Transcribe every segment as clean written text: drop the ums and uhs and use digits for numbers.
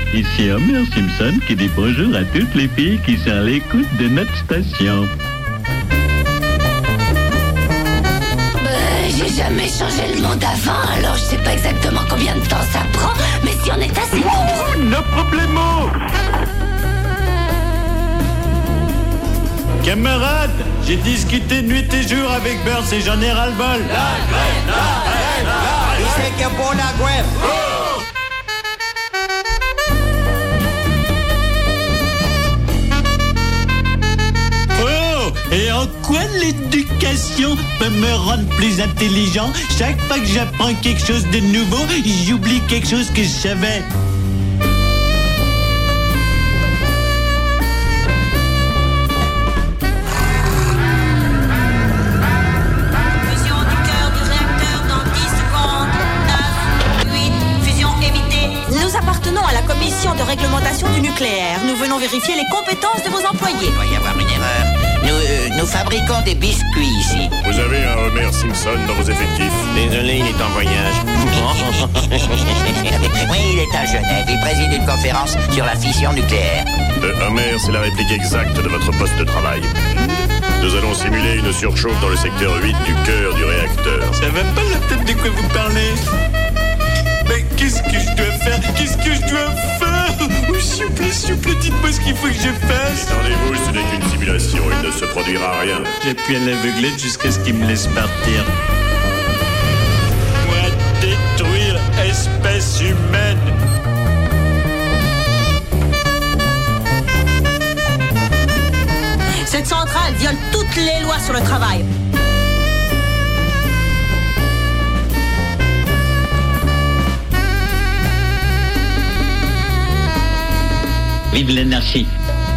Ici Homer Simpson qui dit bonjour à toutes les filles qui sont à l'écoute de notre station. J'ai jamais changé le monde avant, alors je sais pas exactement combien de temps ça prend, mais si on est assez nombreux... No problemo! Camarades, j'ai discuté nuit et jour avec Burns et j'en ai ras-le-bol. La grève, Qui c'est qui est pour la grève? Oh, et en quoi l'éducation peut me rendre plus intelligent? Chaque fois que j'apprends quelque chose de nouveau, j'oublie quelque chose que je savais. Fusion du cœur du réacteur dans 10 secondes. 9, 8, fusion évitée. Nous appartenons à la commission de réglementation du nucléaire. Nous venons vérifier les compétences de vos employés. Il doit y avoir une erreur. Nous fabriquons des biscuits ici. Vous avez un Homer Simpson dans vos effectifs. Désolé, il est en voyage. Oui, il est à Genève. Il préside une conférence sur la fission nucléaire. Homer, c'est la réplique exacte de votre poste de travail. Nous allons simuler une surchauffe dans le secteur 8 du cœur du réacteur. Ça va pas la tête de quoi vous parlez? Mais qu'est-ce que je dois faire? Oh, s'il vous plaît, dites-moi ce qu'il faut que je fasse. Attendez-vous, ce n'est qu'une simulation, il ne se produira rien. J'appuie à l'aveuglette jusqu'à ce qu'il me laisse partir. Moi, détruire espèce humaine. Cette centrale viole toutes les lois sur le travail. Vive l'anarchie!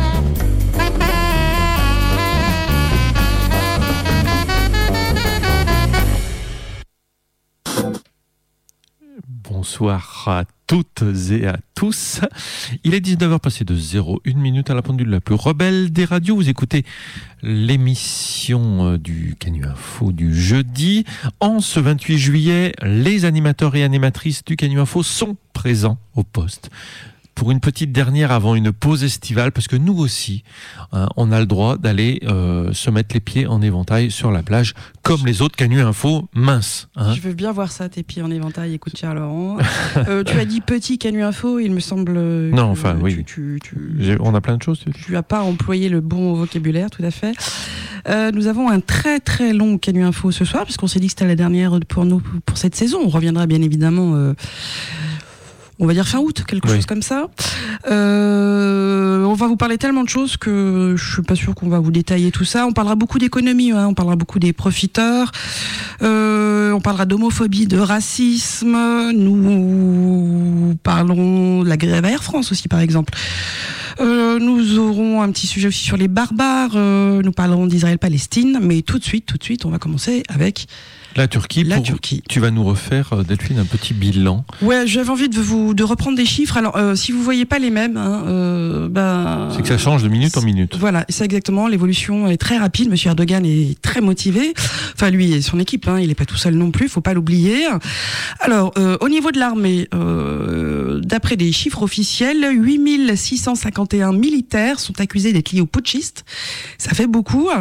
Bonsoir à toutes et à tous. Il est 19h passé de 01 minute à la pendule la plus rebelle des radios. Vous écoutez l'émission du Canu Info du jeudi. En ce 28 juillet, les animateurs et animatrices du Canu Info sont présents au poste pour une petite dernière avant une pause estivale, parce que nous aussi, on a le droit d'aller se mettre les pieds en éventail sur la plage, comme les autres Canu Info minces. Je veux bien voir ça, tes pieds en éventail, écoute cher Laurent. Tu as dit petit Canu Info, il me semble... Non, enfin, oui. On a plein de choses. Tu n'as pas employé le bon vocabulaire, tout à fait. Nous avons un très très long Canu Info ce soir, puisqu'on s'est dit que c'était la dernière pour nous pour cette saison. On reviendra bien évidemment... on va dire fin août, quelque chose comme ça. On va vous parler tellement de choses que je suis pas sûre qu'on va vous détailler tout ça. On parlera beaucoup d'économie, on parlera beaucoup des profiteurs. On parlera d'homophobie, de racisme. Nous parlerons de la grève à Air France aussi, par exemple. Nous aurons un petit sujet aussi sur les barbares. Nous parlerons d'Israël-Palestine. Mais tout de suite, on va commencer avec... La Turquie. Tu vas nous refaire, Delphine, un petit bilan. Ouais, j'avais envie de reprendre des chiffres. Alors, si vous voyez pas les mêmes, c'est que ça change de minute en minute. Voilà, c'est exactement. L'évolution est très rapide. Monsieur Erdogan est très motivé. Enfin, lui et son équipe, il est pas tout seul non plus. Faut pas l'oublier. Alors, au niveau de l'armée, d'après des chiffres officiels, 8651 militaires sont accusés d'être liés aux putschistes. Ça fait beaucoup.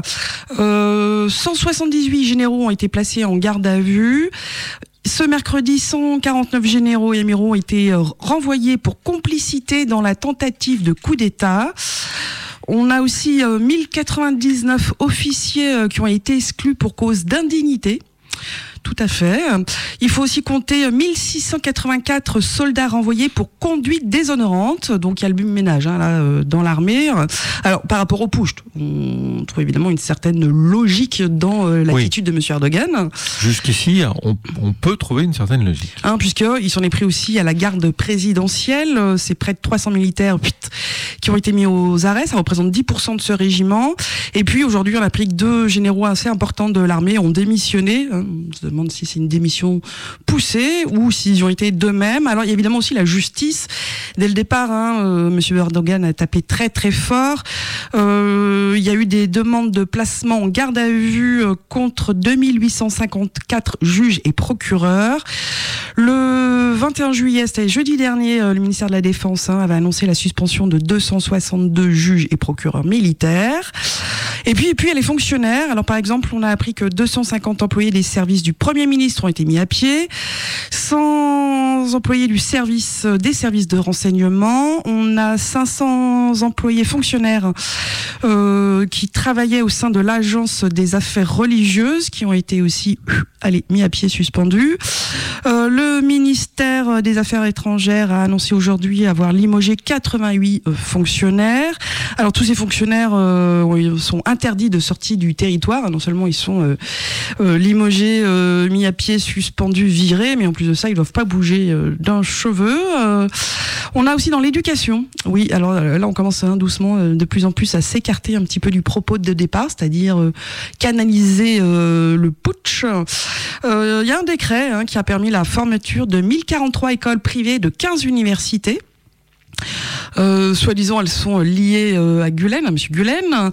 178 généraux ont été placés en garde à vue. Ce mercredi, 149 généraux et amiraux ont été renvoyés pour complicité dans la tentative de coup d'État. On a aussi 1099 officiers qui ont été exclus pour cause d'indignité. Tout à fait. Il faut aussi compter 1684 soldats renvoyés pour conduite déshonorante. Donc il y a le ménage dans l'armée. Alors par rapport au putsch, on trouve évidemment une certaine logique dans l'attitude de monsieur Erdogan. Jusqu'ici, on peut trouver une certaine logique. Puisqu'il s'en est pris aussi à la garde présidentielle. C'est près de 300 militaires qui ont été mis aux arrêts. Ça représente 10% de ce régiment. Et puis aujourd'hui, on a appris que 2 généraux assez importants de l'armée ont démissionné. On se demande si c'est une démission poussée ou s'ils ont été d'eux-mêmes. Alors il y a évidemment aussi la justice. Dès le départ, Monsieur Erdogan a tapé très très fort. Il y a eu des demandes de placement en garde à vue contre 2854 juges et procureurs. Le 21 juillet, c'était jeudi dernier, le ministère de la Défense avait annoncé la suspension de 262 juges et procureurs militaires. Et puis il y a les fonctionnaires. Alors par exemple, on a appris que 250 employés des services du Premier ministre ont été mis à pied, 100 employés des services de renseignement. On a 500 employés fonctionnaires qui travaillaient au sein de l'agence des affaires religieuses, qui ont été aussi mis à pied, suspendus. Le ministère des Affaires étrangères a annoncé aujourd'hui avoir limogé 88 fonctionnaires. Alors tous ces fonctionnaires sont interdits de sortie du territoire. Non seulement ils sont limogés, mis à pied, suspendus, virés, mais en plus de ça, ils doivent pas bouger d'un cheveu. On a aussi dans l'éducation. Oui, alors là, on commence doucement, de plus en plus à s'écarter un petit peu du propos de départ, c'est-à-dire canaliser le putsch. Il y a un décret qui a permis la fermeture de 1043 écoles privées de 15 universités. Soi-disant, elles sont liées à Gülen, à Monsieur Gülen.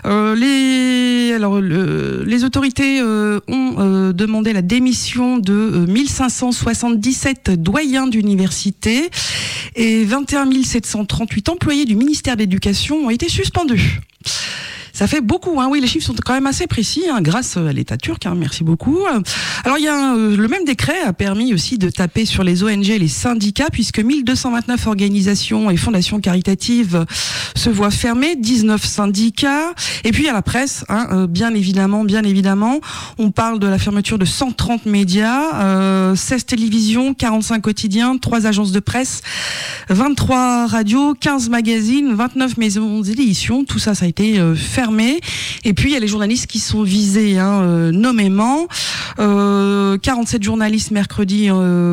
Les autorités ont demandé la démission de 1577 doyens d'université et 21 738 employés du ministère de l'Éducation ont été suspendus. Ça fait beaucoup, oui, les chiffres sont quand même assez précis, grâce à l'État turc, merci beaucoup. Alors il y a le même décret a permis aussi de taper sur les ONG et les syndicats, puisque 1229 organisations et fondations caritatives se voient fermer, 19 syndicats, et puis il y a la presse, bien évidemment, on parle de la fermeture de 130 médias, 16 télévisions, 45 quotidiens, 3 agences de presse, 23 radios, 15 magazines, 29 maisons d'édition, tout ça a été fermé. Et puis il y a les journalistes qui sont visés nommément. 47 journalistes mercredi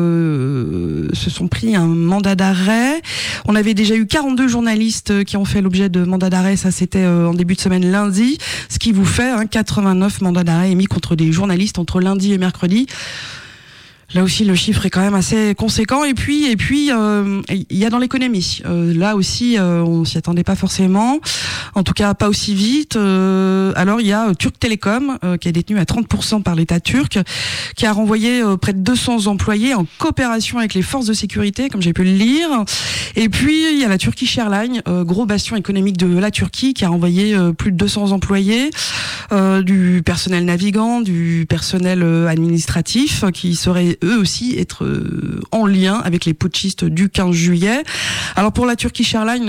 se sont pris un mandat d'arrêt. On avait déjà eu 42 journalistes qui ont fait l'objet de mandats d'arrêt. Ça c'était en début de semaine lundi, ce qui vous fait 89 mandats d'arrêt émis contre des journalistes entre lundi et mercredi. Là aussi, le chiffre est quand même assez conséquent. Et puis, il y a dans l'économie. Là aussi, on s'y attendait pas forcément. En tout cas, pas aussi vite. Alors, il y a Turk Telecom, qui est détenu à 30% par l'État turc, qui a renvoyé près de 200 employés en coopération avec les forces de sécurité, comme j'ai pu le lire. Et puis, il y a la Turkish Airlines, gros bastion économique de la Turquie, qui a renvoyé plus de 200 employés, du personnel navigant, du personnel administratif, qui seraient eux aussi être en lien avec les putschistes du 15 juillet. Alors pour la Turkish Airlines,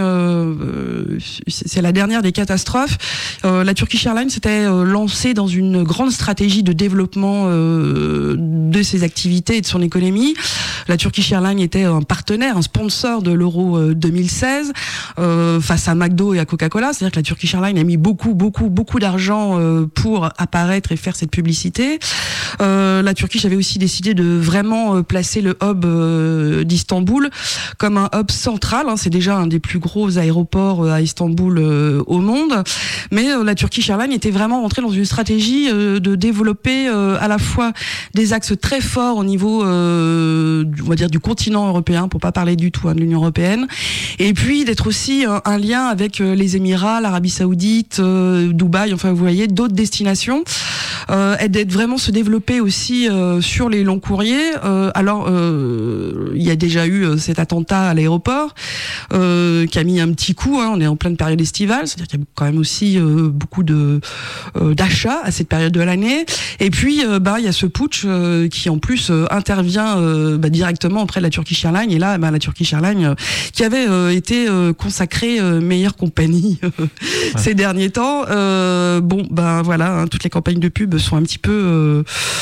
c'est la dernière des catastrophes. La Turkish Airlines s'était lancée dans une grande stratégie de développement de ses activités et de son économie. La Turkish Airlines était un partenaire, un sponsor de l'Euro 2016 face à McDo et à Coca-Cola. C'est-à-dire que la Turkish Airlines a mis beaucoup d'argent pour apparaître et faire cette publicité. La Turkish avait aussi décidé de vraiment placer le hub d'Istanbul comme un hub central. C'est déjà un des plus gros aéroports à Istanbul au monde. Mais la Turkish Airlines était vraiment rentrée dans une stratégie de développer à la fois des axes très forts au niveau, on va dire, du continent européen, pour pas parler du tout de l'Union européenne, et puis d'être aussi un lien avec les Émirats, l'Arabie Saoudite, Dubaï, enfin vous voyez, d'autres destinations, et d'être vraiment se développer aussi sur les longs courriers. Alors il y a déjà eu cet attentat à l'aéroport qui a mis un petit coup, on est en pleine période estivale, c'est-à-dire qu'il y a quand même aussi beaucoup d'achats à cette période de l'année, et puis il y a ce putsch qui en plus intervient directement auprès de la Turkish Airlines, et là la Turkish Airlines qui avait été consacrée meilleure compagnie ces derniers temps, voilà, toutes les campagnes de pub sont un petit peu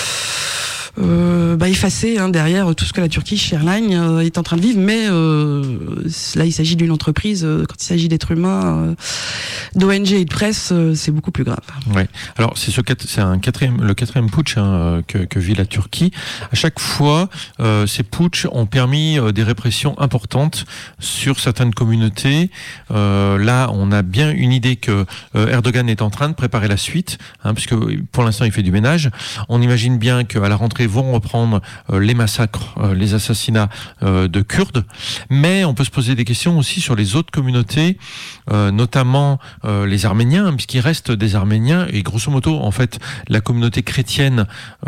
effacé derrière tout ce que la Turkish Airlines est en train de vivre, mais là il s'agit d'une entreprise, quand il s'agit d'êtres humains, d'ONG et de presse, c'est beaucoup plus grave. Ouais. Alors c'est le quatrième putsch que vit la Turquie. À chaque fois, ces putschs ont permis des répressions importantes sur certaines communautés. Là, on a bien une idée que Erdogan est en train de préparer la suite, puisque pour l'instant il fait du ménage. On imagine bien qu'à la rentrée vont reprendre les massacres, les assassinats de Kurdes, mais on peut se poser des questions aussi sur les autres communautés, notamment les Arméniens, puisqu'il reste des Arméniens, et grosso modo, en fait, la communauté chrétienne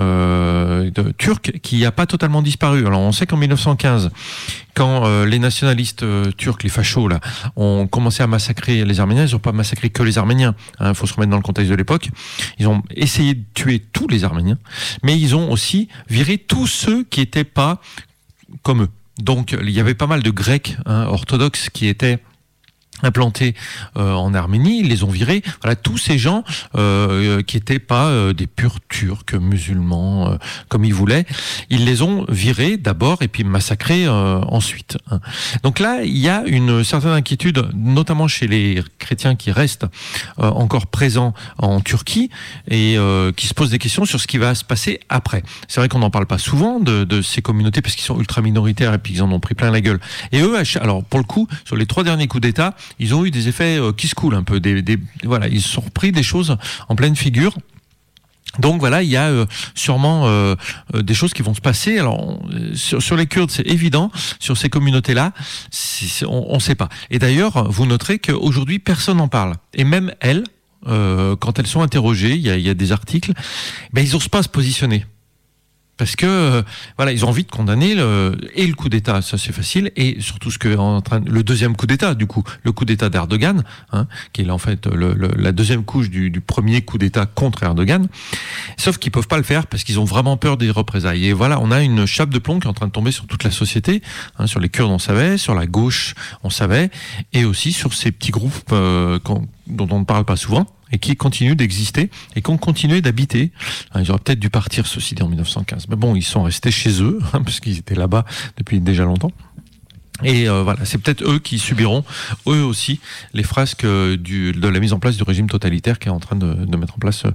turque qui n'a pas totalement disparu. Alors on sait qu'en 1915, quand les nationalistes turcs, les fachos, là, ont commencé à massacrer les Arméniens, ils n'ont pas massacré que les Arméniens. Il faut se remettre dans le contexte de l'époque. Ils ont essayé de tuer tous les Arméniens, mais ils ont aussi viré tous ceux qui n'étaient pas comme eux. Donc il y avait pas mal de Grecs orthodoxes qui étaient implantés en Arménie, ils les ont virés. Voilà, tous ces gens qui n'étaient pas des purs Turcs musulmans comme ils voulaient, ils les ont virés d'abord et puis massacrés ensuite. Donc là, il y a une certaine inquiétude, notamment chez les chrétiens qui restent encore présents en Turquie et qui se posent des questions sur ce qui va se passer après. C'est vrai qu'on n'en parle pas souvent de ces communautés parce qu'ils sont ultra minoritaires et puis ils en ont pris plein la gueule. Et eux, alors pour le coup, sur les 3 derniers coups d'État, ils ont eu des effets qui se coulent un peu. Voilà, ils se sont repris des choses en pleine figure. Donc voilà, il y a sûrement des choses qui vont se passer. Alors sur les Kurdes, c'est évident. Sur ces communautés-là, on ne sait pas. Et d'ailleurs, vous noterez qu'aujourd'hui, personne n'en parle. Et même elles, quand elles sont interrogées, il y a des articles, ils n'osent pas se positionner. Parce que voilà, ils ont envie de condamner le coup d'État, ça c'est facile, et surtout le deuxième coup d'État, du coup, le coup d'État d'Erdogan, qui est là en fait la deuxième couche du premier coup d'État contre Erdogan. Sauf qu'ils peuvent pas le faire parce qu'ils ont vraiment peur des représailles. Et voilà, on a une chape de plomb qui est en train de tomber sur toute la société, sur les Kurdes on savait, sur la gauche on savait, et aussi sur ces petits groupes dont on ne parle pas souvent, et qui continuent d'exister et qui ont continué d'habiter. Ils auraient peut-être dû partir, ceci dit, en 1915. Mais bon, ils sont restés chez eux, parce qu'ils étaient là-bas depuis déjà longtemps. Et voilà, c'est peut-être eux qui subiront, eux aussi, les frasques de la mise en place du régime totalitaire qui est en train de mettre en place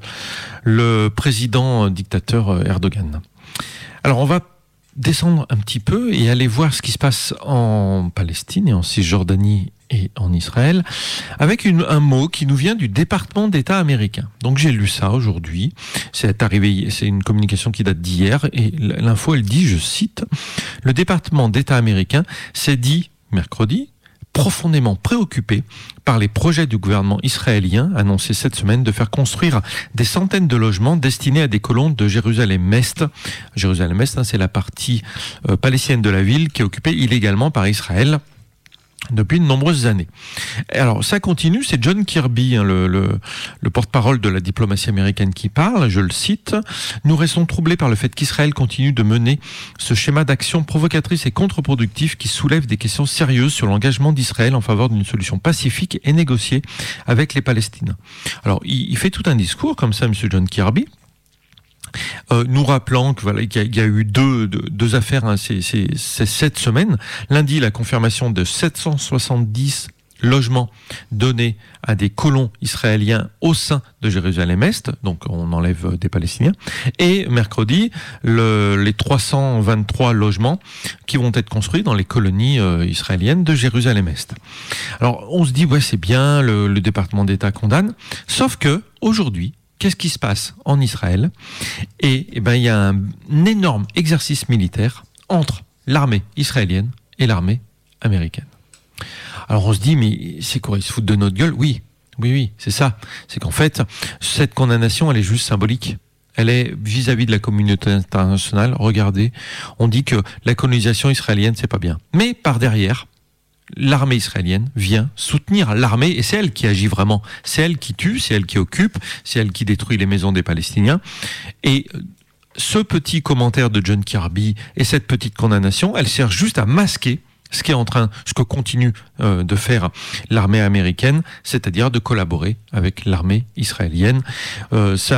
le président dictateur Erdogan. Alors, on va descendre un petit peu et aller voir ce qui se passe en Palestine et en Cisjordanie et en Israël, avec un mot qui nous vient du département d'État américain. Donc j'ai lu ça aujourd'hui, c'est arrivé, c'est une communication qui date d'hier, et l'info elle dit, je cite, « Le département d'État américain s'est dit, mercredi, profondément préoccupé par les projets du gouvernement israélien annoncés cette semaine de faire construire des centaines de logements destinés à des colons de Jérusalem-Est. Jérusalem-Est, c'est la partie palestinienne de la ville qui est occupée illégalement par Israël depuis de nombreuses années. Alors ça continue, c'est John Kirby, le porte-parole de la diplomatie américaine qui parle, je le cite, « Nous restons troublés par le fait qu'Israël continue de mener ce schéma d'action provocatrice et contre-productif qui soulève des questions sérieuses sur l'engagement d'Israël en faveur d'une solution pacifique et négociée avec les Palestiniens. » Alors il fait tout un discours comme ça, M. John Kirby, nous rappelant que voilà, qu'il y a eu deux affaires cette semaine. Lundi, la confirmation de 770 logements donnés à des colons israéliens au sein de Jérusalem-Est, donc on enlève des Palestiniens, et mercredi, les 323 logements qui vont être construits dans les colonies israéliennes de Jérusalem-Est. Alors on se dit, ouais c'est bien, le département d'État condamne, sauf que aujourd'hui, qu'est-ce qui se passe en Israël ? Et il y a un énorme exercice militaire entre l'armée israélienne et l'armée américaine. Alors on se dit, mais c'est quoi, ils se foutent de notre gueule ? Oui, c'est ça. C'est qu'en fait, cette condamnation, elle est juste symbolique. Elle est vis-à-vis de la communauté internationale. Regardez, on dit que la colonisation israélienne, c'est pas bien. Mais par derrière, l'armée israélienne vient soutenir l'armée, et c'est elle qui agit vraiment. C'est elle qui tue, c'est elle qui occupe, c'est elle qui détruit les maisons des Palestiniens. Et ce petit commentaire de John Kirby et cette petite condamnation, elle sert juste à masquer ce que continue de faire l'armée américaine, c'est-à-dire de collaborer avec l'armée israélienne.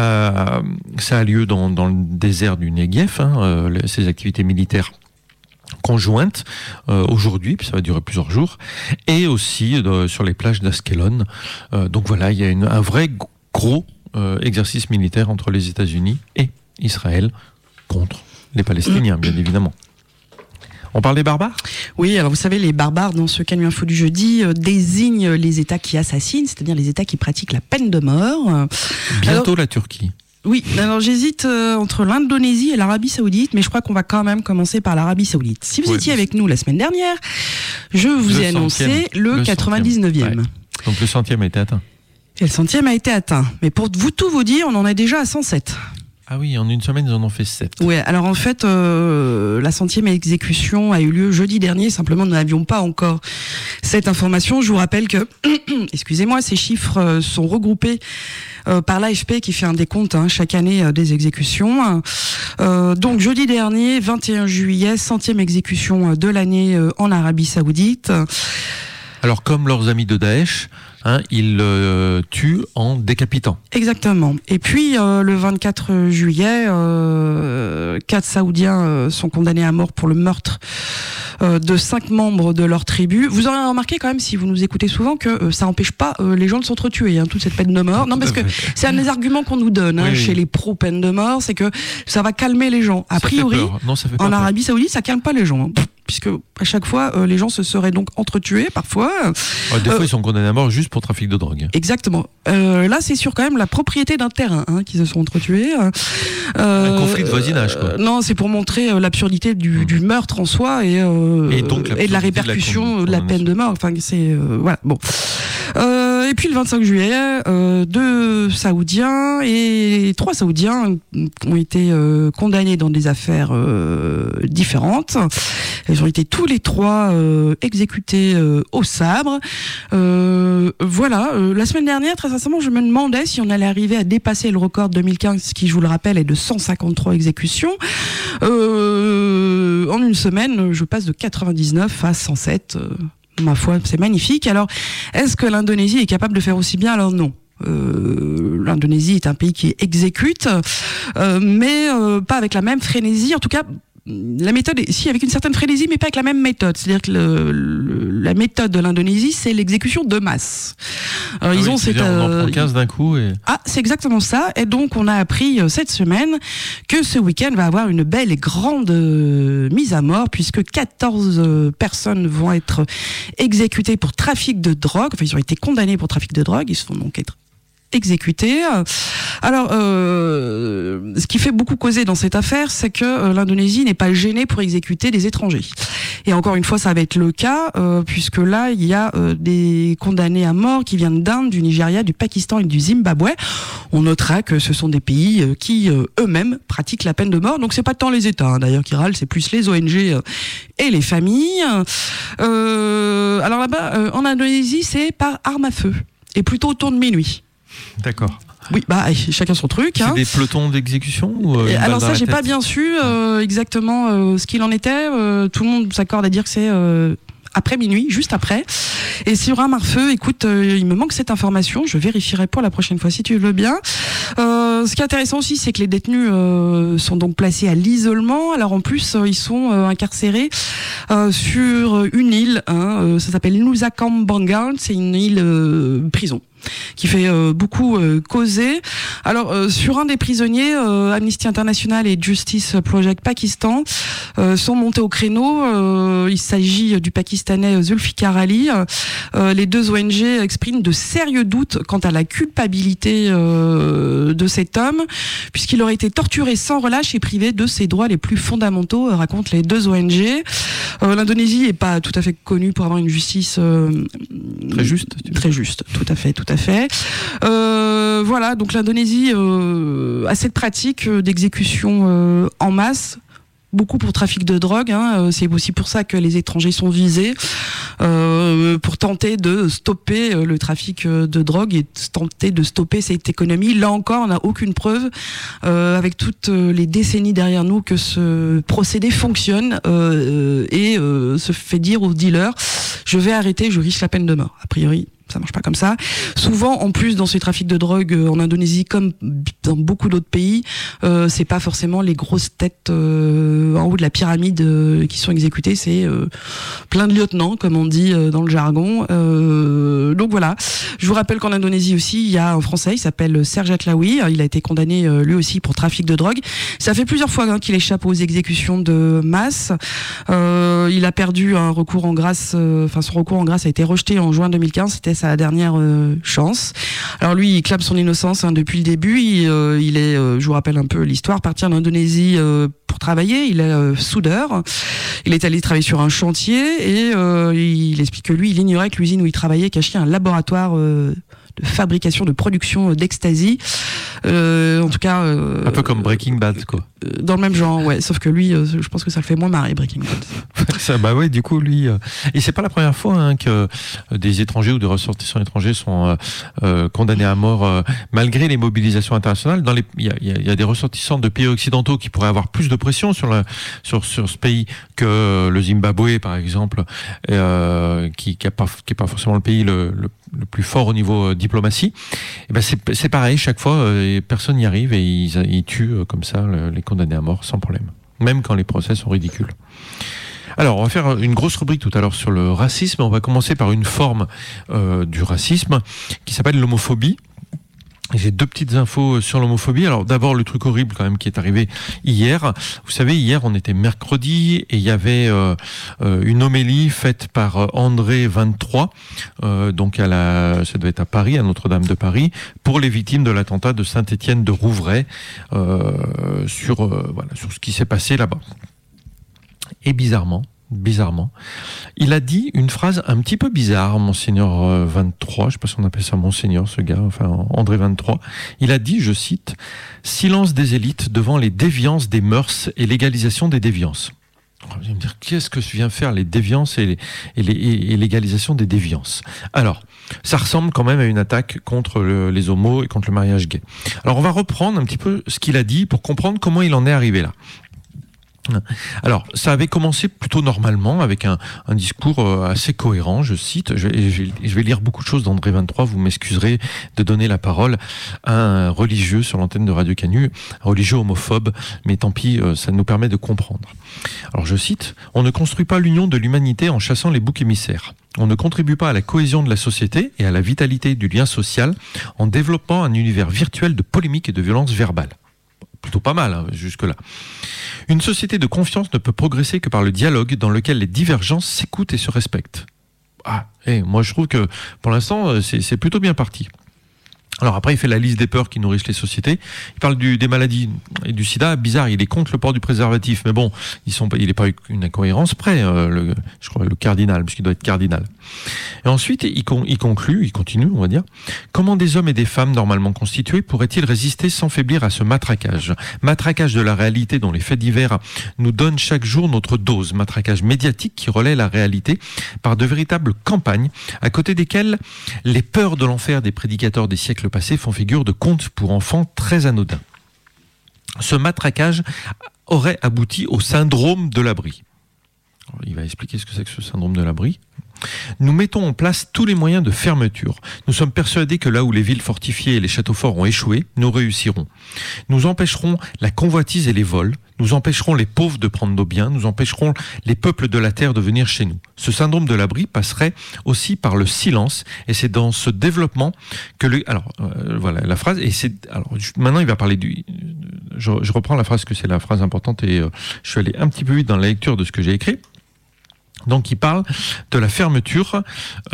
Ça a lieu dans le désert du Negev, ces activités militaires conjointe aujourd'hui, puis ça va durer plusieurs jours, et aussi sur les plages d'Askelon. Donc voilà, il y a un vrai gros exercice militaire entre les États-Unis et Israël contre les Palestiniens, bien évidemment. On parle des barbares ? Oui, alors vous savez, les barbares, dans ce Canu Info du jeudi, désignent les États qui assassinent, c'est-à-dire les États qui pratiquent la peine de mort. Bientôt la Turquie. Oui, alors j'hésite entre l'Indonésie et l'Arabie Saoudite, mais je crois qu'on va quand même commencer par l'Arabie Saoudite. Si vous étiez avec nous la semaine dernière, je vous ai annoncé le 99e. Ouais. Donc le 100e a été atteint. Et le 100e a été atteint. Mais pour tout vous dire, on en est déjà à 107. Ah oui, en une semaine, ils en ont fait 7. Ouais, alors en fait, la 100e exécution a eu lieu jeudi dernier. Simplement, nous n'avions pas encore cette information. Je vous rappelle que, excusez-moi, ces chiffres sont regroupés par l'AFP qui fait un décompte chaque année des exécutions. Donc jeudi dernier, 21 juillet, 100e exécution de l'année en Arabie Saoudite. Alors comme leurs amis de Daesh, ils tuent en décapitant. Exactement. Et puis le 24 juillet, 4 Saoudiens sont condamnés à mort pour le meurtre de 5 membres de leur tribu. Vous aurez remarqué quand même, si vous nous écoutez souvent, que ça n'empêche pas les gens de s'entretuer, toute cette peine de mort. Non, parce que c'est un des arguments qu'on nous donne chez les pro-peine de mort, c'est que ça va calmer les gens. A priori, en Arabie Saoudite, ça calme pas les gens. Puisque à chaque fois, les gens se seraient donc entretués, parfois. Des fois, ils sont condamnés à mort juste pour trafic de drogue. Exactement. Là, c'est sur quand même la propriété d'un terrain qu'ils se sont entretués. Un conflit de voisinage, quoi. Non, c'est pour montrer l'absurdité du meurtre en soi et de la répercussion de la peine de mort. Enfin, c'est voilà. Bon. Et puis le 25 juillet, 2 Saoudiens et 3 Saoudiens ont été condamnés dans des affaires différentes. Ils ont été tous les 3 exécutés au sabre. Voilà. La semaine dernière, très sincèrement, je me demandais si on allait arriver à dépasser le record 2015, qui, je vous le rappelle, est de 153 exécutions. En une semaine, je passe de 99 à 107. Ma foi, c'est magnifique. Alors, est-ce que l'Indonésie est capable de faire aussi bien ? Alors non. L'Indonésie est un pays qui exécute, mais pas avec la même frénésie. En tout cas, la méthode est, si, avec une certaine frénésie, mais pas avec la même méthode. C'est-à-dire que la méthode de l'Indonésie, c'est l'exécution de masse. Alors, ils ont on en prend 15 d'un coup. C'est exactement ça. Et donc, on a appris cette semaine que ce week-end va avoir une belle et grande mise à mort, puisque 14 personnes vont être exécutées pour trafic de drogue. Enfin, ils ont été condamnés pour trafic de drogue. Ils se font donc être exécutés. Alors, ce qui fait beaucoup causer dans cette affaire, c'est que l'Indonésie n'est pas gênée pour exécuter des étrangers. Et encore une fois, ça va être le cas, puisque là, il y a des condamnés à mort qui viennent d'Inde, du Nigeria, du Pakistan et du Zimbabwe. On notera que ce sont des pays qui eux-mêmes pratiquent la peine de mort. Donc, c'est pas tant les États, d'ailleurs, qui râlent, c'est plus les ONG et les familles. Alors là-bas, en Indonésie, c'est par arme à feu, et plutôt autour de minuit. D'accord. Oui, chacun son truc. C'est des pelotons d'exécution ou alors ça, j'ai pas bien su exactement ce qu'il en était. Tout le monde s'accorde à dire que c'est après minuit, juste après. Et sur un marfeu, écoute, il me manque cette information. Je vérifierai pour la prochaine fois si tu veux bien. Ce qui est intéressant aussi, c'est que les détenus sont donc placés à l'isolement. Alors en plus, ils sont incarcérés sur une île. Ça s'appelle Nusa Kambangan. C'est une île prison qui fait beaucoup causer. Alors sur un des prisonniers, Amnesty International et Justice Project Pakistan sont montés au créneau. Il s'agit du Pakistanais Zulfikar Ali. Les 2 ONG expriment de sérieux doutes quant à la culpabilité de cet homme, puisqu'il aurait été torturé sans relâche et privé de ses droits les plus fondamentaux, racontent les 2 ONG. L'Indonésie est pas tout à fait connue pour avoir une justice très juste. Très juste, tout à fait. Voilà, donc l'Indonésie a cette pratique d'exécution en masse, beaucoup pour trafic de drogue. C'est aussi pour ça que les étrangers sont visés, pour tenter de stopper le trafic de drogue et tenter de stopper cette économie. Là encore, on n'a aucune preuve, avec toutes les décennies derrière nous, que ce procédé fonctionne et se fait dire aux dealers: je vais arrêter, je risque la peine de mort. A priori, ça marche pas comme ça. Souvent, en plus, dans ces trafics de drogue en Indonésie, comme dans beaucoup d'autres pays, c'est pas forcément les grosses têtes en haut de la pyramide qui sont exécutées, c'est plein de lieutenants, comme on dit dans le jargon. Donc voilà. Je vous rappelle qu'en Indonésie aussi, il y a un Français, il s'appelle Serge Atlaoui. Il a été condamné lui aussi pour trafic de drogue. Ça fait plusieurs fois qu'il échappe aux exécutions de masse. Il a perdu un recours en grâce. Son recours en grâce a été rejeté en juin 2015. C'était sa dernière chance. Alors lui, il clame son innocence depuis le début. Il est, je vous rappelle un peu l'histoire, parti en Indonésie pour travailler. Il est soudeur. Il est allé travailler sur un chantier et il explique que lui, il ignorait que l'usine où il travaillait cachait un laboratoire de fabrication, de production d'ecstasy. En tout cas... un peu comme Breaking Bad, quoi. Dans le même genre, ouais. Sauf que lui, je pense que ça le fait moins marrer, Breaking Bad. Ça, bah ouais, du coup, lui... Et c'est pas la première fois que des étrangers ou des ressortissants étrangers sont condamnés à mort malgré les mobilisations internationales. Il y a des ressortissants de pays occidentaux qui pourraient avoir plus de pression sur ce pays que le Zimbabwe, par exemple, qui est pas forcément le pays le plus fort au niveau diplomatie. Et ben c'est pareil, chaque fois, personne n'y arrive et ils tuent comme ça les condamnés à mort sans problème, même quand les procès sont ridicules. Alors, on va faire une grosse rubrique tout à l'heure sur le racisme. On va commencer par une forme du racisme qui s'appelle l'homophobie. J'ai deux petites infos sur l'homophobie. Alors d'abord le truc horrible quand même qui est arrivé hier. Vous savez, hier on était mercredi et il y avait une homélie faite par André 23, donc ça devait être à Paris, à Notre-Dame de Paris, pour les victimes de l'attentat de Saint-Étienne de Rouvray, sur ce qui s'est passé là-bas. Et bizarrement, il a dit une phrase un petit peu bizarre, Monseigneur 23, je ne sais pas si on appelle ça Monseigneur, ce gars, enfin André 23. Il a dit, je cite, « Silence des élites devant les déviances des mœurs et légalisation des déviances ». Vous allez me dire, qu'est-ce que vient faire les déviances et légalisation des déviances ? Alors, ça ressemble quand même à une attaque contre les homos et contre le mariage gay. Alors, on va reprendre un petit peu ce qu'il a dit pour comprendre comment il en est arrivé là. Alors, ça avait commencé plutôt normalement avec un discours assez cohérent, je cite, je vais lire beaucoup de choses d'André 23, vous m'excuserez de donner la parole à un religieux sur l'antenne de Radio Canu, un religieux homophobe, mais tant pis, ça nous permet de comprendre. Alors je cite, « On ne construit pas l'union de l'humanité en chassant les boucs émissaires. On ne contribue pas à la cohésion de la société et à la vitalité du lien social en développant un univers virtuel de polémiques et de violences verbales. » Plutôt pas mal, jusque-là. Une société de confiance ne peut progresser que par le dialogue dans lequel les divergences s'écoutent et se respectent. Moi je trouve que pour l'instant c'est plutôt bien parti. Alors après, il fait la liste des peurs qui nourrissent les sociétés. Il parle des maladies et du sida. Bizarre, il est contre le port du préservatif. Mais bon, il n'est pas une incohérence près, je crois, le cardinal, puisqu'il doit être cardinal. Et ensuite, il continue, on va dire. Comment des hommes et des femmes normalement constitués pourraient-ils résister sans faiblir à ce matraquage ? Matraquage de la réalité dont les faits divers nous donnent chaque jour notre dose. Matraquage médiatique qui relaie la réalité par de véritables campagnes, à côté desquelles les peurs de l'enfer des prédicateurs des siècles passés font figure de contes pour enfants très anodins. Ce matraquage aurait abouti au syndrome de l'abri. Alors, il va expliquer ce que c'est que ce syndrome de l'abri. Nous mettons en place tous les moyens de fermeture. Nous sommes persuadés que là où les villes fortifiées et les châteaux forts ont échoué, nous réussirons. Nous empêcherons la convoitise et les vols. Nous empêcherons les pauvres de prendre nos biens. Nous empêcherons les peuples de la terre de venir chez nous. Ce syndrome de l'abri passerait aussi par le silence. Et c'est dans ce développement que voilà la phrase. Maintenant, il va parler je reprends la phrase, que c'est la phrase importante, et je suis allé un petit peu vite dans la lecture de ce que j'ai écrit. Donc il parle de la fermeture,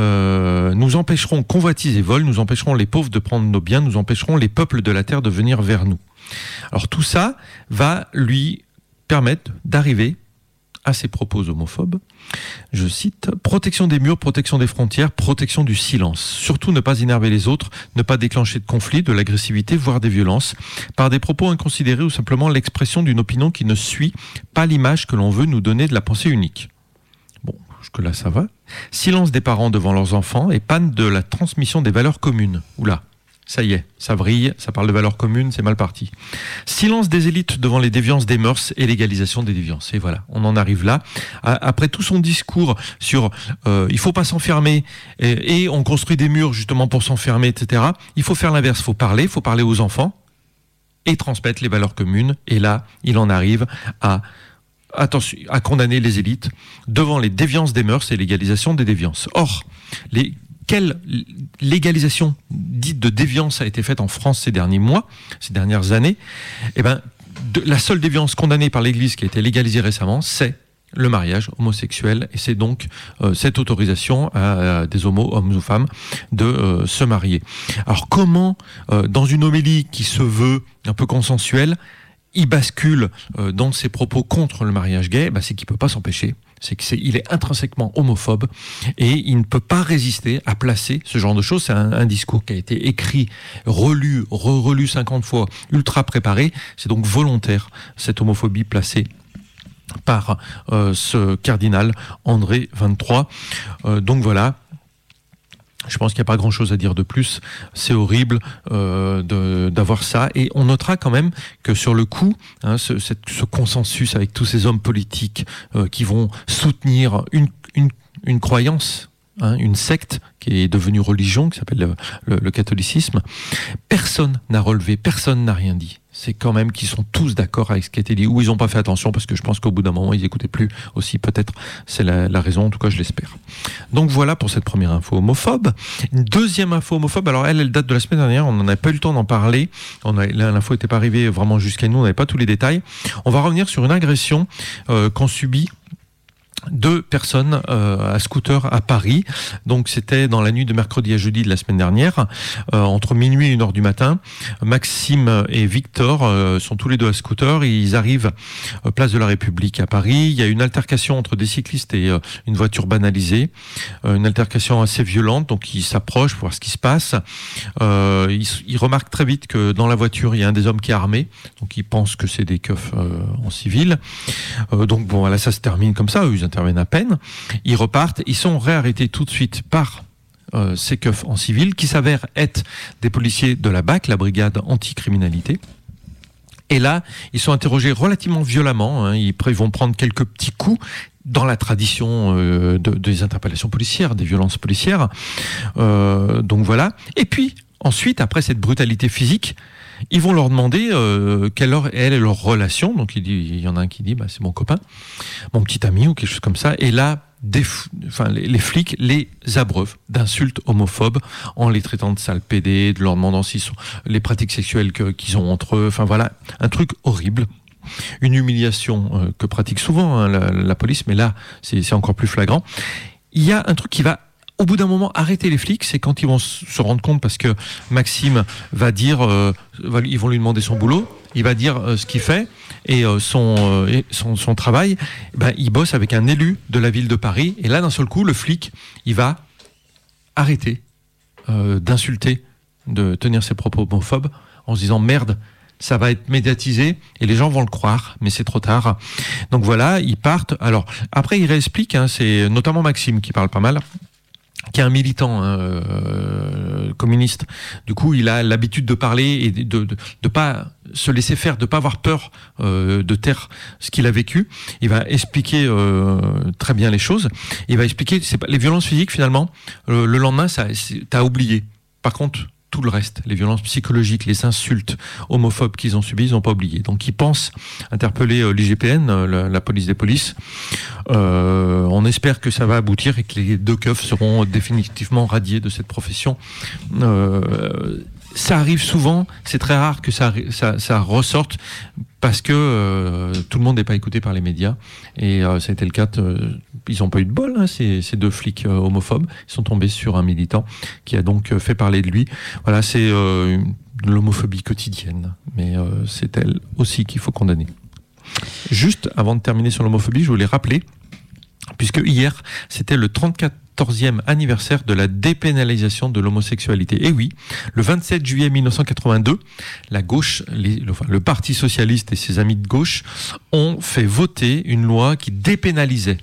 nous empêcherons convoitise et vol, nous empêcherons les pauvres de prendre nos biens, nous empêcherons les peuples de la terre de venir vers nous. Alors tout ça va lui permettre d'arriver à ses propos homophobes. Je cite, « Protection des murs, protection des frontières, protection du silence. Surtout ne pas énerver les autres, ne pas déclencher de conflits, de l'agressivité, voire des violences, par des propos inconsidérés ou simplement l'expression d'une opinion qui ne suit pas l'image que l'on veut nous donner de la pensée unique. » Bon, jusque-là, ça va. Silence des parents devant leurs enfants et panne de la transmission des valeurs communes. Oula, Ça y est, ça vrille, ça parle de valeurs communes, c'est mal parti. Silence des élites devant les déviances des mœurs et légalisation des déviances. Et voilà, on en arrive là. Après tout son discours sur il faut pas s'enfermer et on construit des murs justement pour s'enfermer, etc. Il faut faire l'inverse, il faut parler aux enfants et transmettre les valeurs communes. Et là, il en arrive à condamner les élites devant les déviances des mœurs et légalisation des déviances. Or, quelle légalisation dite de déviance a été faite en France ces derniers mois, ces dernières années? La seule déviance condamnée par l'Église qui a été légalisée récemment, c'est le mariage homosexuel, et c'est donc cette autorisation à des homos, hommes ou femmes, de se marier. Alors comment, dans une homélie qui se veut un peu consensuelle, il bascule dans ses propos contre le mariage gay? C'est qu'il peut pas s'empêcher. Il est intrinsèquement homophobe et il ne peut pas résister à placer ce genre de choses. C'est un discours qui a été écrit, relu, relu 50 fois, ultra préparé. C'est donc volontaire, cette homophobie placée par ce cardinal André XXIII. Donc voilà. Je pense qu'il n'y a pas grand-chose à dire de plus. C'est horrible d'avoir ça. Et on notera quand même que sur le coup, ce consensus avec tous ces hommes politiques qui vont soutenir une croyance, une secte qui est devenue religion, qui s'appelle le catholicisme, personne n'a relevé, personne n'a rien dit. C'est quand même qu'ils sont tous d'accord avec ce qui a été dit, ou ils n'ont pas fait attention, parce que je pense qu'au bout d'un moment, ils n'écoutaient plus aussi, peut-être, c'est la raison, en tout cas je l'espère. Donc voilà pour cette première info homophobe. Une deuxième info homophobe, alors elle date de la semaine dernière, on n'en a pas eu le temps d'en parler, l'info n'était pas arrivée vraiment jusqu'à nous, on n'avait pas tous les détails. On va revenir sur une agression qu'ont subi 2 personnes à scooter à Paris. Donc c'était dans la nuit de mercredi à jeudi de la semaine dernière, entre minuit et 1h du matin. Maxime et Victor sont tous les 2 à scooter. Ils arrivent place de la République à Paris. Il y a une altercation entre des cyclistes et une voiture banalisée. Une altercation assez violente, donc ils s'approchent pour voir ce qui se passe. Ils remarquent très vite que dans la voiture, il y a un des hommes qui est armé. Donc ils pensent que c'est des keufs en civil. Donc bon, voilà, ça se termine comme ça. Ils interviennent à peine, ils repartent, ils sont réarrêtés tout de suite par ces keufs en civil qui s'avèrent être des policiers de la BAC, la brigade anticriminalité. Et là, ils sont interrogés relativement violemment, ils vont prendre quelques petits coups dans la tradition des interpellations policières, des violences policières. Donc voilà. Et puis, ensuite, après cette brutalité physique, ils vont leur demander quelle est leur relation. Donc il y en a un qui dit c'est mon copain, mon petit ami ou quelque chose comme ça. Et là, les flics les abreuvent d'insultes homophobes en les traitant de sales pédés, de leur demandant les pratiques sexuelles qu'ils ont entre eux. Enfin voilà, un truc horrible. Une humiliation que pratique souvent la police, mais là c'est encore plus flagrant. Il y a un truc qui va au bout d'un moment arrêter les flics, c'est quand ils vont se rendre compte, parce que Maxime va dire, ils vont lui demander son boulot, il va dire ce qu'il fait et son travail. Il bosse avec un élu de la ville de Paris, et là d'un seul coup le flic il va arrêter d'insulter, de tenir ses propos homophobes en se disant merde, ça va être médiatisé et les gens vont le croire, mais c'est trop tard. Donc voilà, ils partent. Alors après il réexplique, c'est notamment Maxime qui parle pas mal, qui est un militant communiste. Du coup, il a l'habitude de parler et de pas se laisser faire, de pas avoir peur de taire ce qu'il a vécu. Il va expliquer très bien les choses. Il va expliquer les violences physiques, finalement, le lendemain, t'as oublié. Par contre, tout le reste, les violences psychologiques, les insultes homophobes qu'ils ont subies, ils n'ont pas oublié. Donc ils pensent interpeller l'IGPN, la police des polices. On espère que ça va aboutir et que les 2 keufs seront définitivement radiés de cette profession. Ça arrive souvent, c'est très rare que ça ressorte, parce que tout le monde n'est pas écouté par les médias, et ça a été le cas, ils n'ont pas eu de bol, ces 2 flics homophobes, ils sont tombés sur un militant qui a donc fait parler de lui. Voilà, c'est l'homophobie quotidienne, mais c'est elle aussi qu'il faut condamner. Juste avant de terminer sur l'homophobie, je voulais rappeler, puisque hier c'était le 34e anniversaire de la dépénalisation de l'homosexualité. Et oui, le 27 juillet 1982, la gauche, le Parti socialiste et ses amis de gauche ont fait voter une loi qui dépénalisait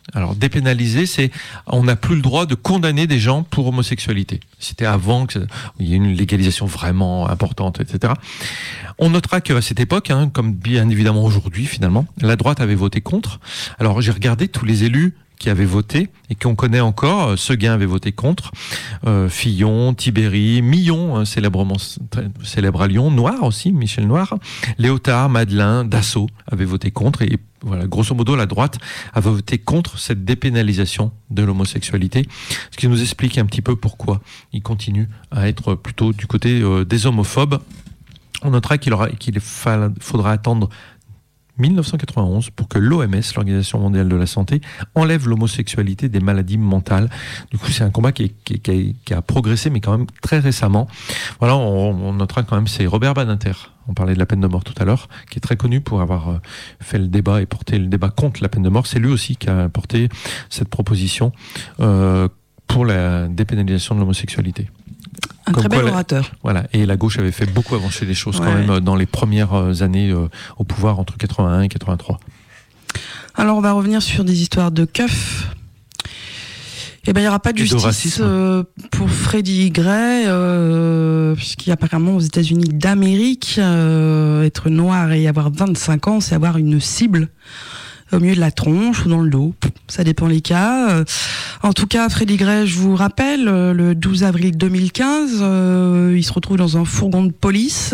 Alors dépénaliser, c'est on n'a plus le droit de condamner des gens pour homosexualité. C'était avant qu'il y ait une légalisation vraiment importante, etc. On notera qu'à cette époque, comme bien évidemment aujourd'hui finalement, la droite avait voté contre. Alors j'ai regardé tous les élus qui avaient voté et qu'on connaît encore. Seguin avait voté contre, Fillon, Tibéri, Millon, célèbre à Lyon, Noir aussi, Michel Noir, Léotard, Madelin, Dassault avaient voté contre et voilà, grosso modo, la droite avait voté contre cette dépénalisation de l'homosexualité, ce qui nous explique un petit peu pourquoi il continue à être plutôt du côté des homophobes. On notera qu'il faudra attendre 1991 pour que l'OMS, l'Organisation mondiale de la santé, enlève l'homosexualité des maladies mentales. Du coup, c'est un combat qui a progressé, mais quand même très récemment. Voilà, on notera quand même, c'est Robert Badinter. On parlait de la peine de mort tout à l'heure, qui est très connu pour avoir fait le débat et porté le débat contre la peine de mort. C'est lui aussi qui a porté cette proposition pour la dépénalisation de l'homosexualité. Un très bel orateur. Voilà, et la gauche avait fait beaucoup avancer les choses quand même dans les premières années au pouvoir entre 81 et 83. Alors on va revenir sur des histoires de keufs. Eh ben il n'y aura pas de justice pour Freddie Gray, puisqu'il y a apparemment aux États-Unis d'Amérique, être noir et avoir 25 ans, c'est avoir une cible au milieu de la tronche ou dans le dos. Ça dépend les cas. En tout cas, Freddie Gray, je vous rappelle, le 12 avril 2015, il se retrouve dans un fourgon de police.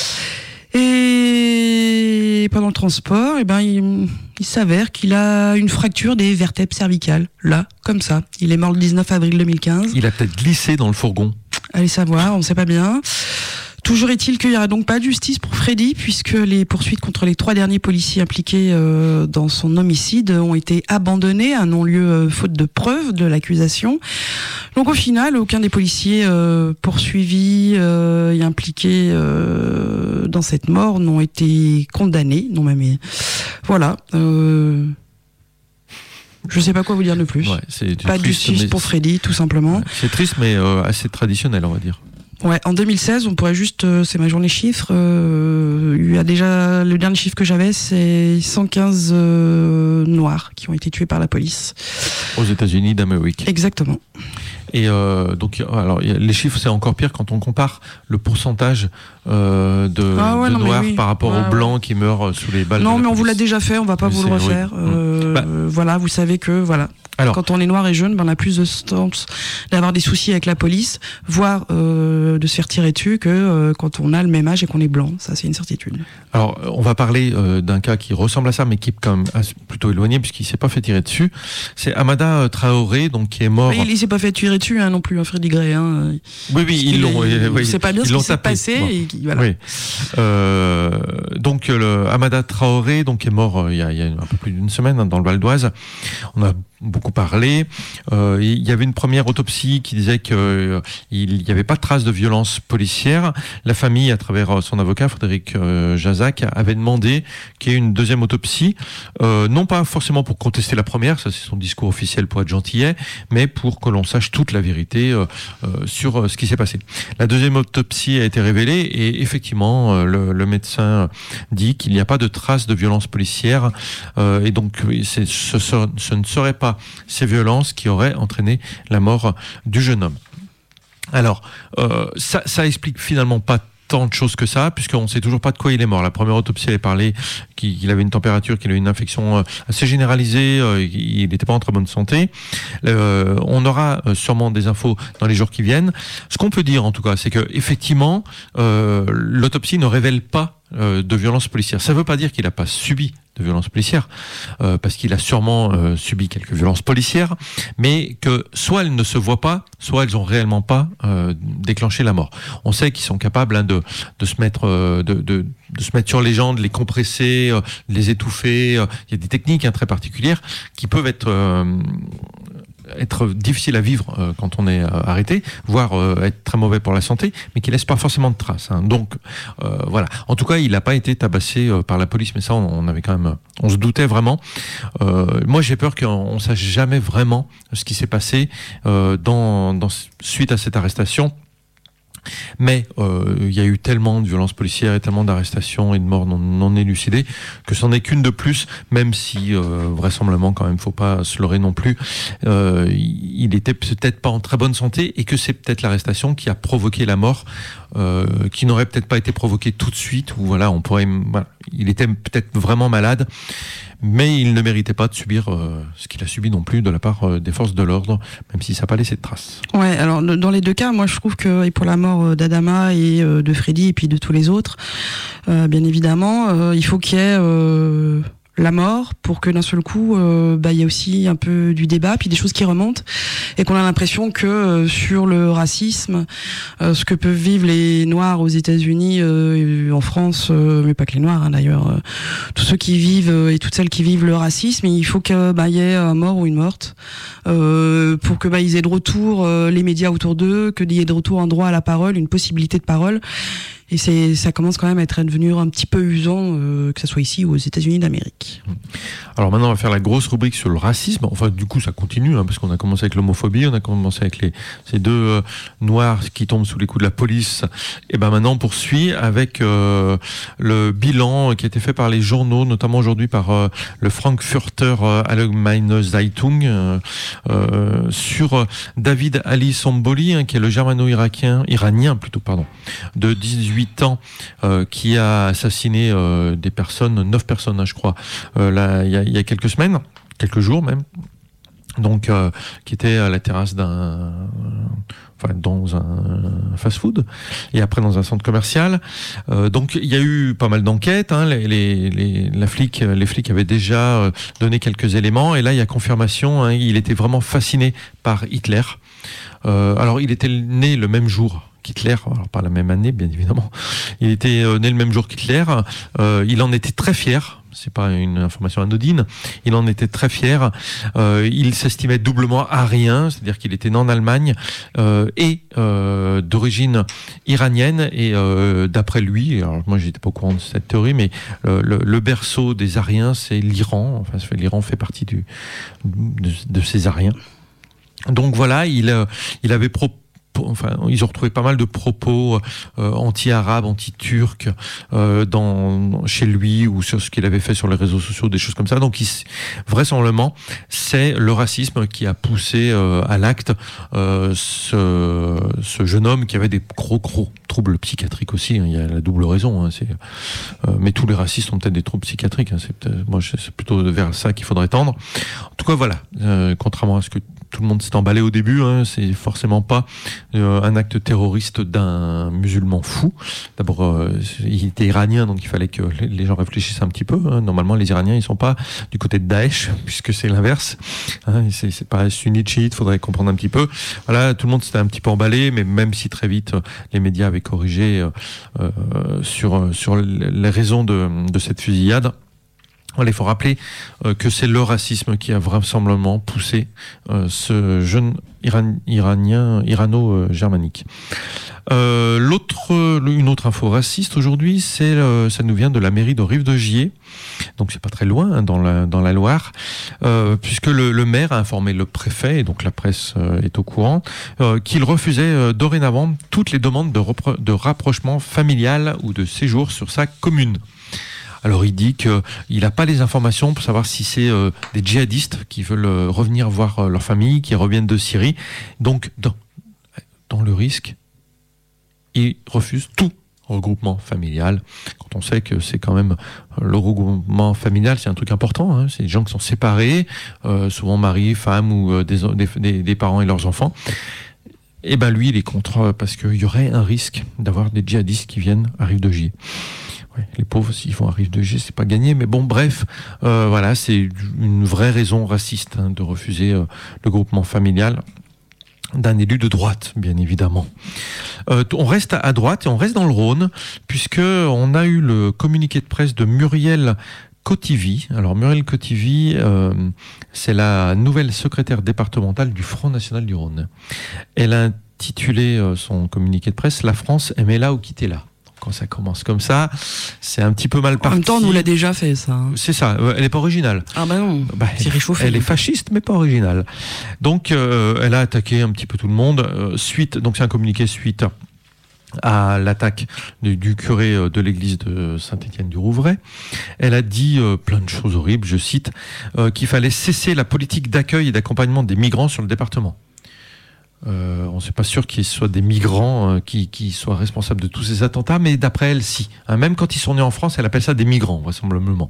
Et pendant le transport, il s'avère qu'il a une fracture des vertèbres cervicales. Là, comme ça. Il est mort le 19 avril 2015. Il a peut-être glissé dans le fourgon. Allez savoir, on ne sait pas bien. Toujours est-il qu'il n'y aura donc pas de justice pour Freddy, puisque les poursuites contre les 3 derniers policiers impliqués dans son homicide ont été abandonnées à non-lieu faute de preuves de l'accusation. Donc au final, aucun des policiers poursuivis et impliqués dans cette mort n'ont été condamnés. Non, mais voilà. Je sais pas quoi vous dire de plus. Ouais, pas de justice pour Freddy, tout simplement. Ouais, c'est triste, mais assez traditionnel, on va dire. Ouais, en 2016, on pourrait juste, c'est ma journée chiffre, il y a déjà, le dernier chiffre que j'avais, c'est 115 noirs qui ont été tués par la police. Aux États-Unis d'Amérique. Exactement. Et donc, alors, les chiffres, c'est encore pire quand on compare le pourcentage de noirs par rapport aux blancs qui meurent sous les balles. Non, de la mais on police. vous l'a déjà fait, on va pas vous le refaire. Voilà, vous savez que, voilà. Alors, quand on est noir et jeune, on a plus de chances d'avoir des soucis avec la police, voire de se faire tirer dessus que quand on a le même âge et qu'on est blanc. Ça, c'est une certitude. Alors, on va parler d'un cas qui ressemble à ça, mais qui est quand même plutôt éloigné, puisqu'il s'est pas fait tirer dessus. C'est Amada Traoré, donc qui est mort. Mais il s'est pas fait tirer dessus, non plus, Freddie Gray. Oui, ils l'ont. C'est pas bien ce qui s'est passé. Bon. Et voilà. Oui. Donc, Amada Traoré, donc est mort il y a un peu plus d'une semaine dans le Val d'Oise. On a beaucoup parlé. Il y avait une première autopsie qui disait qu'il n'y avait pas de traces de violence policière. La famille, à travers son avocat, Frédéric Jazac, avait demandé qu'il y ait une deuxième autopsie, non pas forcément pour contester la première, ça c'est son discours officiel pour être gentillet, mais pour que l'on sache toute la vérité sur ce qui s'est passé. La deuxième autopsie a été révélée et effectivement, le médecin dit qu'il n'y a pas de traces de violence policière et donc ce ne serait pas ces violences qui auraient entraîné la mort du jeune homme. Alors, ça explique finalement pas tant de choses que ça, puisqu'on ne sait toujours pas de quoi il est mort. La première autopsie avait parlé qu'il avait une température, qu'il avait une infection assez généralisée, il n'était pas en très bonne santé. On aura sûrement des infos dans les jours qui viennent. Ce qu'on peut dire en tout cas, c'est que effectivement, l'autopsie ne révèle pas de violence policière. Ça ne veut pas dire qu'il n'a pas subi de violences policières, parce qu'il a sûrement subi quelques violences policières, mais que soit elles ne se voient pas, soit elles n'ont réellement pas déclenché la mort. On sait qu'ils sont capables de se mettre de se mettre sur les gens, de les compresser, de les étouffer. Il y a des techniques très particulières qui peuvent être difficiles à vivre quand on est arrêté, voire être très mauvais pour la santé, mais qui laissent pas forcément de traces. Donc voilà. En tout cas, il n'a pas été tabassé par la police, mais ça, on avait quand même, on se doutait vraiment. Moi, j'ai peur qu'on sache jamais vraiment ce qui s'est passé suite à cette arrestation. Mais il y a eu tellement de violences policières et tellement d'arrestations et de morts non élucidées que c'en est qu'une de plus, même si vraisemblablement quand même faut pas se leurrer non plus, il était peut-être pas en très bonne santé et que c'est peut-être l'arrestation qui a provoqué la mort, qui n'aurait peut-être pas été provoquée tout de suite, ou voilà, il était peut-être vraiment malade, mais il ne méritait pas de subir ce qu'il a subi non plus de la part des forces de l'ordre, même si ça n'a pas laissé de traces. Ouais, alors dans les deux cas, moi je trouve que, et pour la mort d'Adama et de Freddy et puis de tous les autres, bien évidemment, il faut qu'il y ait la mort pour que d'un seul coup il y a aussi un peu du débat, puis des choses qui remontent, et qu'on a l'impression que sur le racisme, ce que peuvent vivre les Noirs aux États-Unis, en France, mais pas que les Noirs d'ailleurs, tous ceux qui vivent et toutes celles qui vivent le racisme, il faut que y ait un mort ou une morte, pour que ils aient de retour les médias autour d'eux, qu'il y ait de retour un droit à la parole, une possibilité de parole. Et ça commence quand même à être devenu un petit peu usant, que ça soit ici ou aux États-Unis d'Amérique. Alors maintenant, on va faire la grosse rubrique sur le racisme. Enfin, du coup, ça continue, parce qu'on a commencé avec l'homophobie, on a commencé avec ces deux noirs qui tombent sous les coups de la police. Et maintenant, on poursuit avec le bilan qui a été fait par les journaux, notamment aujourd'hui par le Frankfurter Allgemeine Zeitung, sur David Ali Samboli, qui est le germano-iranien, de 18 ans, qui a assassiné des personnes, 9 personnes, je crois, il y a quelques semaines, quelques jours même, donc qui était à la terrasse dans un fast-food et après dans un centre commercial. Donc il y a eu pas mal d'enquêtes, les flics avaient déjà donné quelques éléments, et là il y a confirmation, il était vraiment fasciné par Hitler. Alors il était né le même jour qu'Hitler, alors pas la même année bien évidemment, il était né le même jour qu'Hitler, il en était très fier, c'est pas une information anodine, il en était très fier, il s'estimait doublement arien, c'est-à-dire qu'il était né en Allemagne et d'origine iranienne, et d'après lui, alors moi j'étais pas au courant de cette théorie, mais le berceau des Ariens c'est l'Iran, l'Iran fait partie de ces Ariens. Donc voilà, il avait ils ont retrouvé pas mal de propos anti-arabes, anti-turcs chez lui, ou sur ce qu'il avait fait sur les réseaux sociaux, des choses comme ça. Donc vraisemblablement, c'est le racisme qui a poussé à l'acte ce jeune homme qui avait des gros troubles psychiatriques aussi. Il y a la double raison. Mais tous les racistes ont peut-être des troubles psychiatriques. Moi, c'est plutôt vers ça qu'il faudrait tendre. En tout cas, voilà. Contrairement à ce que tout le monde s'est emballé au début, c'est forcément pas un acte terroriste d'un musulman fou. D'abord, il était iranien, donc il fallait que les gens réfléchissent un petit peu. Normalement, les Iraniens, ils sont pas du côté de Daesh, puisque c'est l'inverse. C'est pas sunnite chiite, faudrait comprendre un petit peu. Voilà, tout le monde s'était un petit peu emballé, mais même si très vite les médias avaient corrigé sur les raisons de cette fusillade. Il faut rappeler que c'est le racisme qui a vraisemblablement poussé ce jeune irano-germanique. Une autre info raciste aujourd'hui, ça nous vient de la mairie de Rive-de-Gier, donc c'est pas très loin, dans la Loire, puisque le maire a informé le préfet, et donc la presse est au courant, qu'il refusait dorénavant toutes les demandes de rapprochement familial ou de séjour sur sa commune. Alors il dit qu'il n'a pas les informations pour savoir si c'est des djihadistes qui veulent revenir voir leur famille, qui reviennent de Syrie. Donc dans le risque, il refuse tout regroupement familial. Quand on sait que c'est quand même le regroupement familial, c'est un truc important. C'est des gens qui sont séparés, souvent mari, femme ou des parents et leurs enfants. Et lui il est contre, parce qu'il y aurait un risque d'avoir des djihadistes qui viennent à Rive-de-Gier. Ouais, les pauvres, s'ils font un Rive-de-Gier, c'est pas gagné, mais bon, bref, voilà, c'est une vraie raison raciste de refuser le groupement familial d'un élu de droite, bien évidemment. On reste à droite et on reste dans le Rhône, puisque on a eu le communiqué de presse de Muriel Cotivy. Alors Muriel Cotivy, c'est la nouvelle secrétaire départementale du Front National du Rhône. Elle a intitulé son communiqué de presse « La France, aimez-la ou quittez-la ». Quand ça commence comme ça, c'est un petit peu mal parti. En même temps, on nous l'a déjà fait, ça. C'est ça, elle n'est pas originale. Ah non, c'est réchauffé. Elle est fasciste, mais pas originale. Donc, elle a attaqué un petit peu tout le monde. Donc c'est un communiqué suite à l'attaque du curé de l'église de Saint-Étienne-du-Rouvray. Elle a dit plein de choses horribles, je cite, qu'il fallait cesser la politique d'accueil et d'accompagnement des migrants sur le département. On n'est pas sûr qu'il soit des migrants qui soient responsables de tous ces attentats, mais d'après elle, si. Même quand ils sont nés en France, elle appelle ça des migrants, vraisemblablement.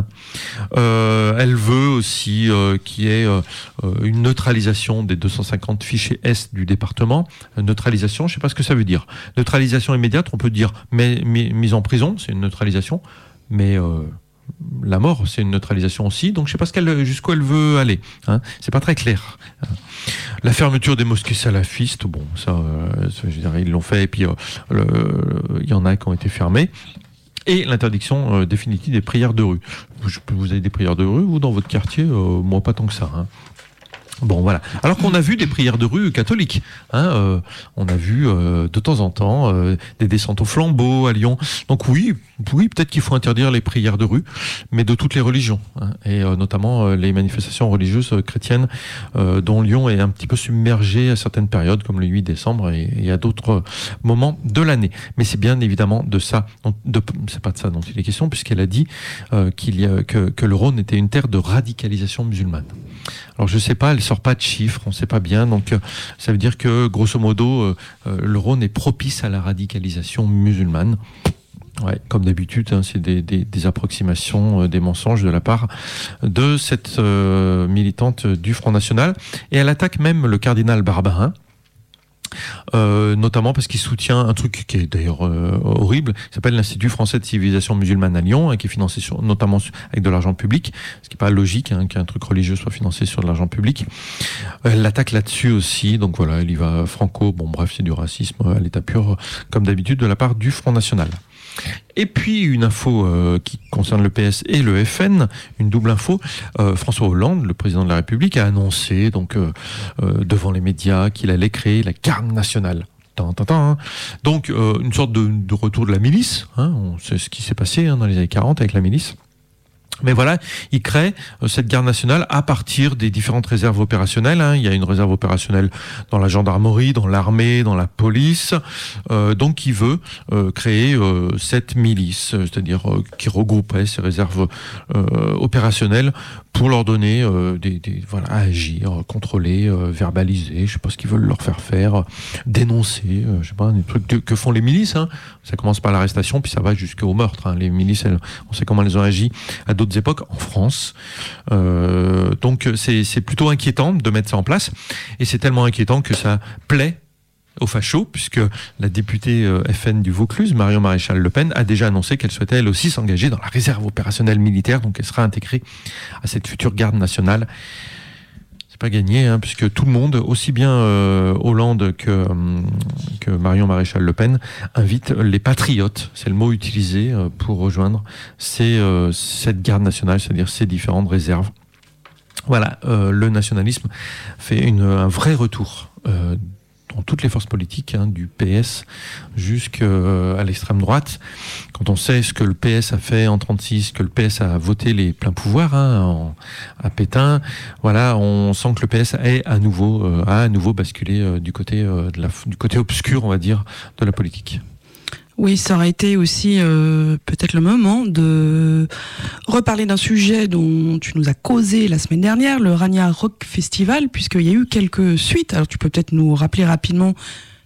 Elle veut aussi qu'il y ait une neutralisation des 250 fichiers S du département. Neutralisation, je ne sais pas ce que ça veut dire. Neutralisation immédiate, on peut dire mise en prison, c'est une neutralisation, mais... la mort, c'est une neutralisation aussi, donc je sais pas jusqu'où elle veut aller. C'est pas très clair. La fermeture des mosquées salafistes, bon, ça, je veux dire, ils l'ont fait, et puis il y en a qui ont été fermés. Et l'interdiction définitive des prières de rue. Vous avez des prières de rue, vous, dans votre quartier? Moi, pas tant que ça. Bon, voilà. Alors qu'on a vu des prières de rue catholiques. On a vu de temps en temps des descentes au flambeau à Lyon. Donc oui, peut-être qu'il faut interdire les prières de rue, mais de toutes les religions. Et notamment les manifestations religieuses chrétiennes dont Lyon est un petit peu submergé à certaines périodes, comme le 8 décembre et à d'autres moments de l'année. Mais c'est bien évidemment de ça, c'est pas de ça dont il est question, puisqu'elle a dit que le Rhône était une terre de radicalisation musulmane. Alors je sais pas, elle sort pas de chiffres, on sait pas bien, donc ça veut dire que grosso modo le Rhône est propice à la radicalisation musulmane. Ouais, comme d'habitude, c'est des approximations, des mensonges de la part de cette militante du Front National, et elle attaque même le cardinal Barbarin. Notamment parce qu'il soutient un truc qui est d'ailleurs horrible, qui s'appelle l'Institut français de civilisation musulmane à Lyon, qui est financé notamment avec de l'argent public, ce qui n'est pas logique qu'un truc religieux soit financé sur de l'argent public. Elle l'attaque là-dessus aussi, donc voilà, elle y va franco, bon bref, c'est du racisme à l'état pur, comme d'habitude de la part du Front National. Et puis une info qui concerne le PS et le FN, une double info. François Hollande, le président de la République, a annoncé donc devant les médias qu'il allait créer la garde nationale. Donc une sorte de retour de la milice. On sait ce qui s'est passé dans les années 40 avec la milice. Mais voilà, il crée cette garde nationale à partir des différentes réserves opérationnelles. Il y a une réserve opérationnelle dans la gendarmerie, dans l'armée, dans la police. Donc il veut créer cette milice, c'est-à-dire qui regrouperait ces réserves opérationnelles pour leur donner à agir, contrôler, verbaliser. Je sais pas ce qu'ils veulent leur faire, dénoncer. Je sais pas, des trucs que font les milices. Ça commence par l'arrestation, puis ça va jusqu'au meurtre. Les milices, on sait comment elles ont agi à d'autres époques en France. Donc c'est plutôt inquiétant de mettre ça en place, et c'est tellement inquiétant que ça plaît aux fachos, puisque la députée FN du Vaucluse, Marion Maréchal Le Pen, a déjà annoncé qu'elle souhaitait elle aussi s'engager dans la réserve opérationnelle militaire, donc elle sera intégrée à cette future garde nationale. C'est pas gagné, puisque tout le monde, aussi bien Hollande que Marion Maréchal Le Pen, invite les patriotes, c'est le mot utilisé pour rejoindre cette garde nationale, c'est-à-dire ces différentes réserves. Voilà, le nationalisme fait un vrai retour dans toutes les forces politiques, du PS jusqu'à l'extrême droite. Quand on sait ce que le PS a fait en 1936, que le PS a voté les pleins pouvoirs à Pétain, voilà, on sent que le PS a à nouveau basculé du côté obscur, on va dire, de la politique. Oui, ça aurait été aussi peut-être le moment de reparler d'un sujet dont tu nous as causé la semaine dernière, le Rania Rock Festival, puisqu'il y a eu quelques suites. Alors tu peux peut-être nous rappeler rapidement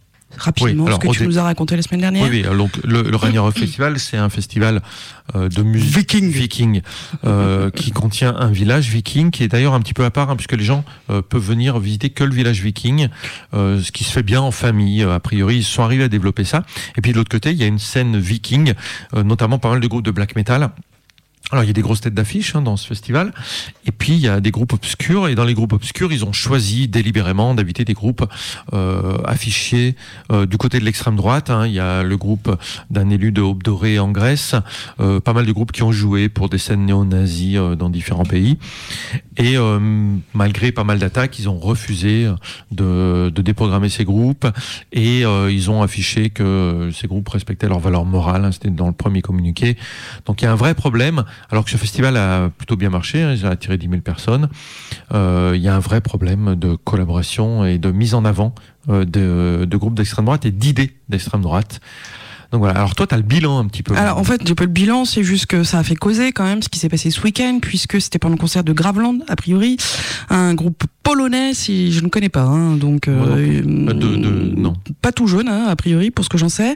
ce que tu nous as raconté la semaine dernière. Oui, donc le Rania Rock Festival, c'est un festival de musique viking qui contient un village viking qui est d'ailleurs un petit peu à part, puisque les gens peuvent venir visiter que le village viking, ce qui se fait bien en famille. A priori, ils sont arrivés à développer ça. Et puis de l'autre côté, il y a une scène viking, notamment pas mal de groupes de black metal. Alors il y a des grosses têtes d'affiche dans ce festival, et puis il y a des groupes obscurs, et dans les groupes obscurs ils ont choisi délibérément d'inviter des groupes affichés du côté de l'extrême droite. Il y a le groupe d'un élu de Aube Dorée en Grèce, pas mal de groupes qui ont joué pour des scènes néo-nazis dans différents pays, et malgré pas mal d'attaques, ils ont refusé de déprogrammer ces groupes, et ils ont affiché que ces groupes respectaient leurs valeurs morales, c'était dans le premier communiqué. Donc il y a un vrai problème. Alors que ce festival a plutôt bien marché, il a attiré 10 000 personnes, il y a un vrai problème de collaboration et de mise en avant de groupes d'extrême droite et d'idées d'extrême droite. Donc voilà. Alors toi, t'as le bilan un petit peu. Alors en fait, j'ai pas le bilan, c'est juste que ça a fait causer quand même ce qui s'est passé ce week-end, puisque c'était pendant le concert de Graveland, a priori, un groupe polonais, si je ne connais pas, hein, donc non. Pas tout jeune, hein, a priori, pour ce que j'en sais.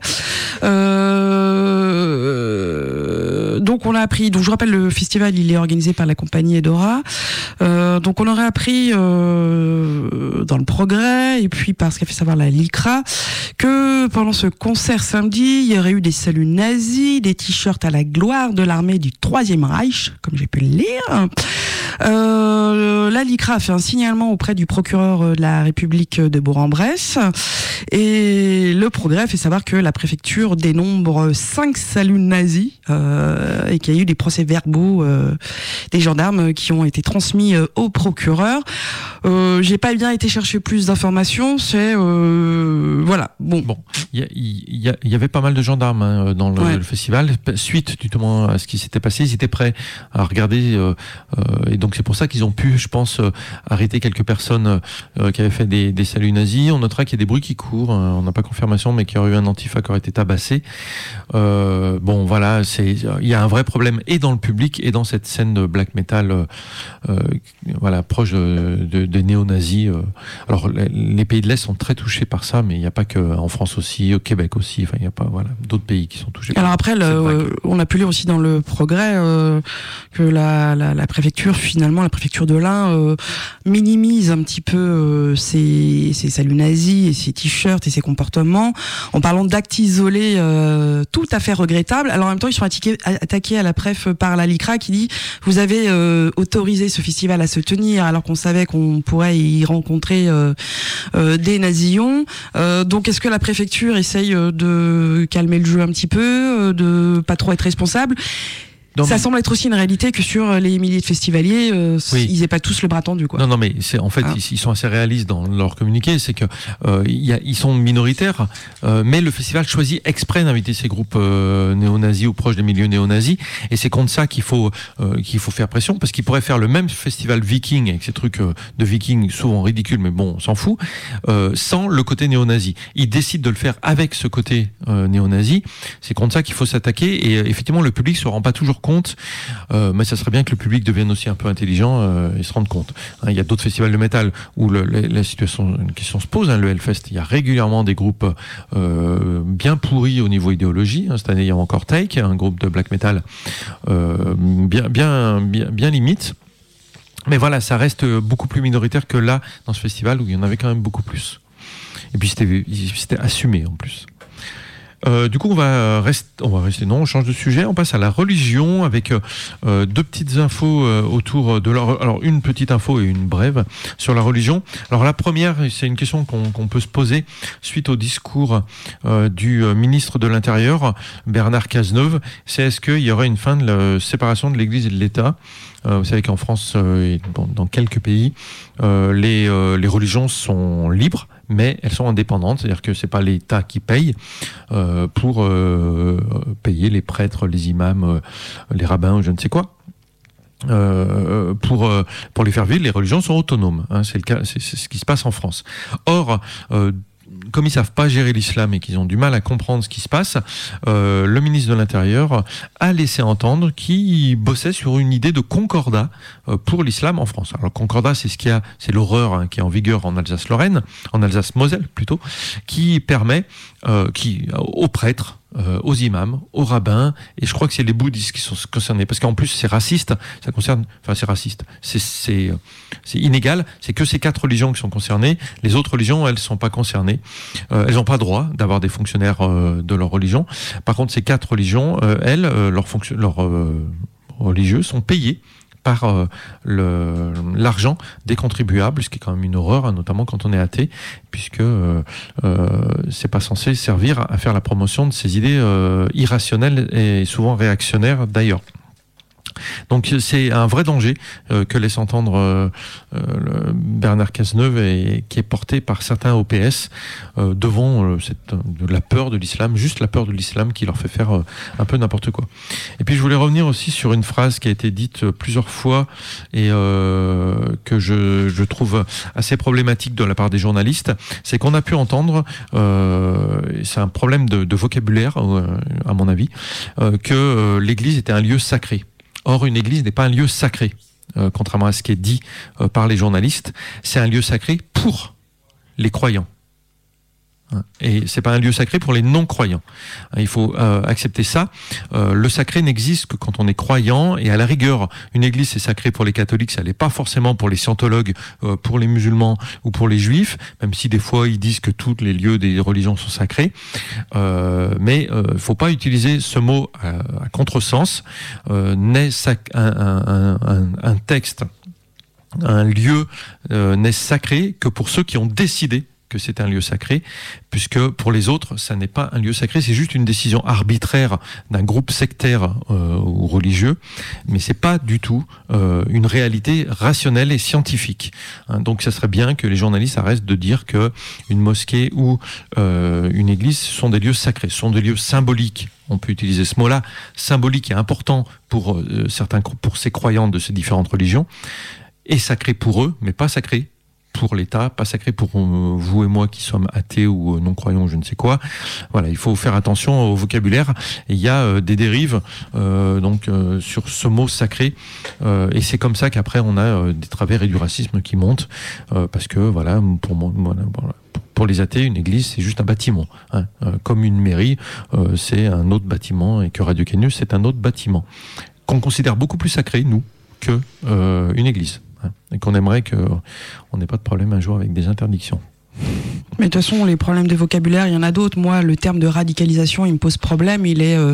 Donc on a appris. Donc je rappelle, le festival, il est organisé par la compagnie Edora. Donc on aurait appris dans le Progrès et puis par ce qu'a fait savoir la LICRA que pendant ce concert samedi, il y aurait eu des saluts nazis, des t-shirts à la gloire de l'armée du Troisième Reich, comme j'ai pu le lire. La LICRA a fait un signalement auprès du procureur de la République de Bourg-en-Bresse et le Progrès fait savoir que la préfecture dénombre 5 saluts nazis et qu'il y a eu des procès-verbaux des gendarmes qui ont été transmis au procureur. J'ai pas bien été chercher plus d'informations, c'est voilà. Bon, il y avait pas mal de gendarmes dans le festival suite justement à ce qui s'était passé. Ils étaient prêts à regarder et donc c'est pour ça qu'ils ont pu, je pense, arrêter quelques personnes qui avaient fait des saluts nazis. On notera qu'il y a des bruits qui courent. On n'a pas confirmation, mais qu'il y aurait eu un antifa qui aurait été tabassé. Bon, voilà, il y a un vrai problème et dans le public et dans cette scène de black metal, voilà, proche des néo-nazis. Alors, les pays de l'Est sont très touchés par ça, mais il n'y a pas que en France aussi, au Québec aussi. Enfin, il n'y a pas, voilà, d'autres pays qui sont touchés. Alors après, on a pu lire aussi dans le Progrès que la préfecture, finalement, la préfecture de l'Ain minimise un petit peu ces saluts nazis et ces t-shirts et ces comportements en parlant d'actes isolés tout à fait regrettables. Alors en même temps, ils sont attaqués à la préf par la LICRA qui dit vous avez autorisé ce festival à se tenir alors qu'on savait qu'on pourrait y rencontrer des nazillons. Donc est-ce que la préfecture essaye de calmer le jeu un petit peu, de pas trop être responsable? Ça semble être aussi une réalité que sur les milliers de festivaliers, ils aient pas tous le bras tendu, quoi. Non, mais c'est en fait ils sont assez réalistes dans leur communiqué, c'est que ils sont minoritaires, mais le festival choisit exprès d'inviter ces groupes néo-nazis ou proches des milieux néo-nazis, et c'est contre ça qu'il faut faire pression, parce qu'ils pourraient faire le même festival viking avec ces trucs de vikings souvent ridicules, mais bon, on s'en fout, sans le côté néo-nazi. Ils décident de le faire avec ce côté néo-nazi. C'est contre ça qu'il faut s'attaquer, et effectivement le public se rend pas toujours compte, mais ça serait bien que le public devienne aussi un peu intelligent et se rende compte. Il y a d'autres festivals de métal où la situation, une question se pose. Le Hellfest, il y a régulièrement des groupes bien pourris au niveau idéologie. Cette année, il y a encore Take, un groupe de black metal bien limite. Mais voilà, ça reste beaucoup plus minoritaire que là, dans ce festival, où il y en avait quand même beaucoup plus. Et puis c'était assumé en plus. Du coup, on change de sujet, on passe à la religion avec deux petites infos autour de alors une petite info et une brève sur la religion. Alors la première, c'est une question qu'on peut se poser suite au discours du ministre de l'Intérieur, Bernard Cazeneuve, c'est est-ce qu'il y aurait une fin de la séparation de l'Église et de l'État? Vous savez qu'en France et dans quelques pays, les religions sont libres, mais elles sont indépendantes, c'est-à-dire que c'est pas l'État qui paye pour payer les prêtres, les imams, les rabbins ou je ne sais quoi. Pour les faire vivre, les religions sont autonomes. C'est le cas, c'est ce qui se passe en France. Or, comme ils savent pas gérer l'islam et qu'ils ont du mal à comprendre ce qui se passe, le ministre de l'Intérieur a laissé entendre qu'il bossait sur une idée de concordat pour l'islam en France. Alors concordat, c'est l'horreur qui est en vigueur en Alsace-Lorraine, en Alsace-Moselle plutôt, qui permet aux prêtres, aux imams, aux rabbins, et je crois que c'est les bouddhistes qui sont concernés, parce qu'en plus c'est raciste, c'est inégal, c'est que ces 4 religions qui sont concernées, les autres religions, elles sont pas concernées, elles n'ont pas droit d'avoir des fonctionnaires de leur religion. Par contre, ces 4 religions, leurs religieux sont payés par l'argent des contribuables, ce qui est quand même une horreur, notamment quand on est athée, puisque c'est pas censé servir à faire la promotion de ces idées irrationnelles et souvent réactionnaires d'ailleurs. Donc c'est un vrai danger que laisse entendre Bernard Cazeneuve et qui est porté par certains OPS devant la peur de l'islam, juste la peur de l'islam qui leur fait faire un peu n'importe quoi. Et puis je voulais revenir aussi sur une phrase qui a été dite plusieurs fois et que je trouve assez problématique de la part des journalistes, c'est qu'on a pu entendre, c'est un problème de vocabulaire à mon avis, que l'Église était un lieu sacré. Or, une église n'est pas un lieu sacré, contrairement à ce qui est dit par les journalistes. C'est un lieu sacré pour les croyants. Et c'est pas un lieu sacré pour les non-croyants. Il faut accepter ça. Le sacré n'existe que quand on est croyant, et à la rigueur, une église c'est sacré pour les catholiques, ça l'est pas forcément pour les scientologues, pour les musulmans ou pour les juifs, même si des fois ils disent que tous les lieux des religions sont sacrés. Mais faut pas utiliser ce mot à contresens. Un texte, un lieu n'est sacré que pour ceux qui ont décidé que c'est un lieu sacré, puisque pour les autres, ça n'est pas un lieu sacré, c'est juste une décision arbitraire d'un groupe sectaire ou religieux, mais c'est pas du tout une réalité rationnelle et scientifique. Donc ça serait bien que les journalistes arrêtent de dire que une mosquée ou une église sont des lieux sacrés, sont des lieux symboliques. On peut utiliser ce mot-là, symbolique et important pour pour ces croyants de ces différentes religions, et sacré pour eux, mais pas sacré pour l'État, pas sacré pour vous et moi qui sommes athées ou non-croyants, je ne sais quoi. Voilà, il faut faire attention au vocabulaire. Et il y a des dérives sur ce mot sacré, et c'est comme ça qu'après on a des travers et du racisme qui montent, parce que voilà, pour les athées, une église c'est juste un bâtiment, comme une mairie, c'est un autre bâtiment, et que Radio Canu c'est un autre bâtiment qu'on considère beaucoup plus sacré, nous, que une église. Et qu'on aimerait qu'on n'ait pas de problème un jour avec des interdictions. Mais de toute façon, les problèmes de vocabulaire, il y en a d'autres. Moi, le terme de radicalisation, il me pose problème. Il est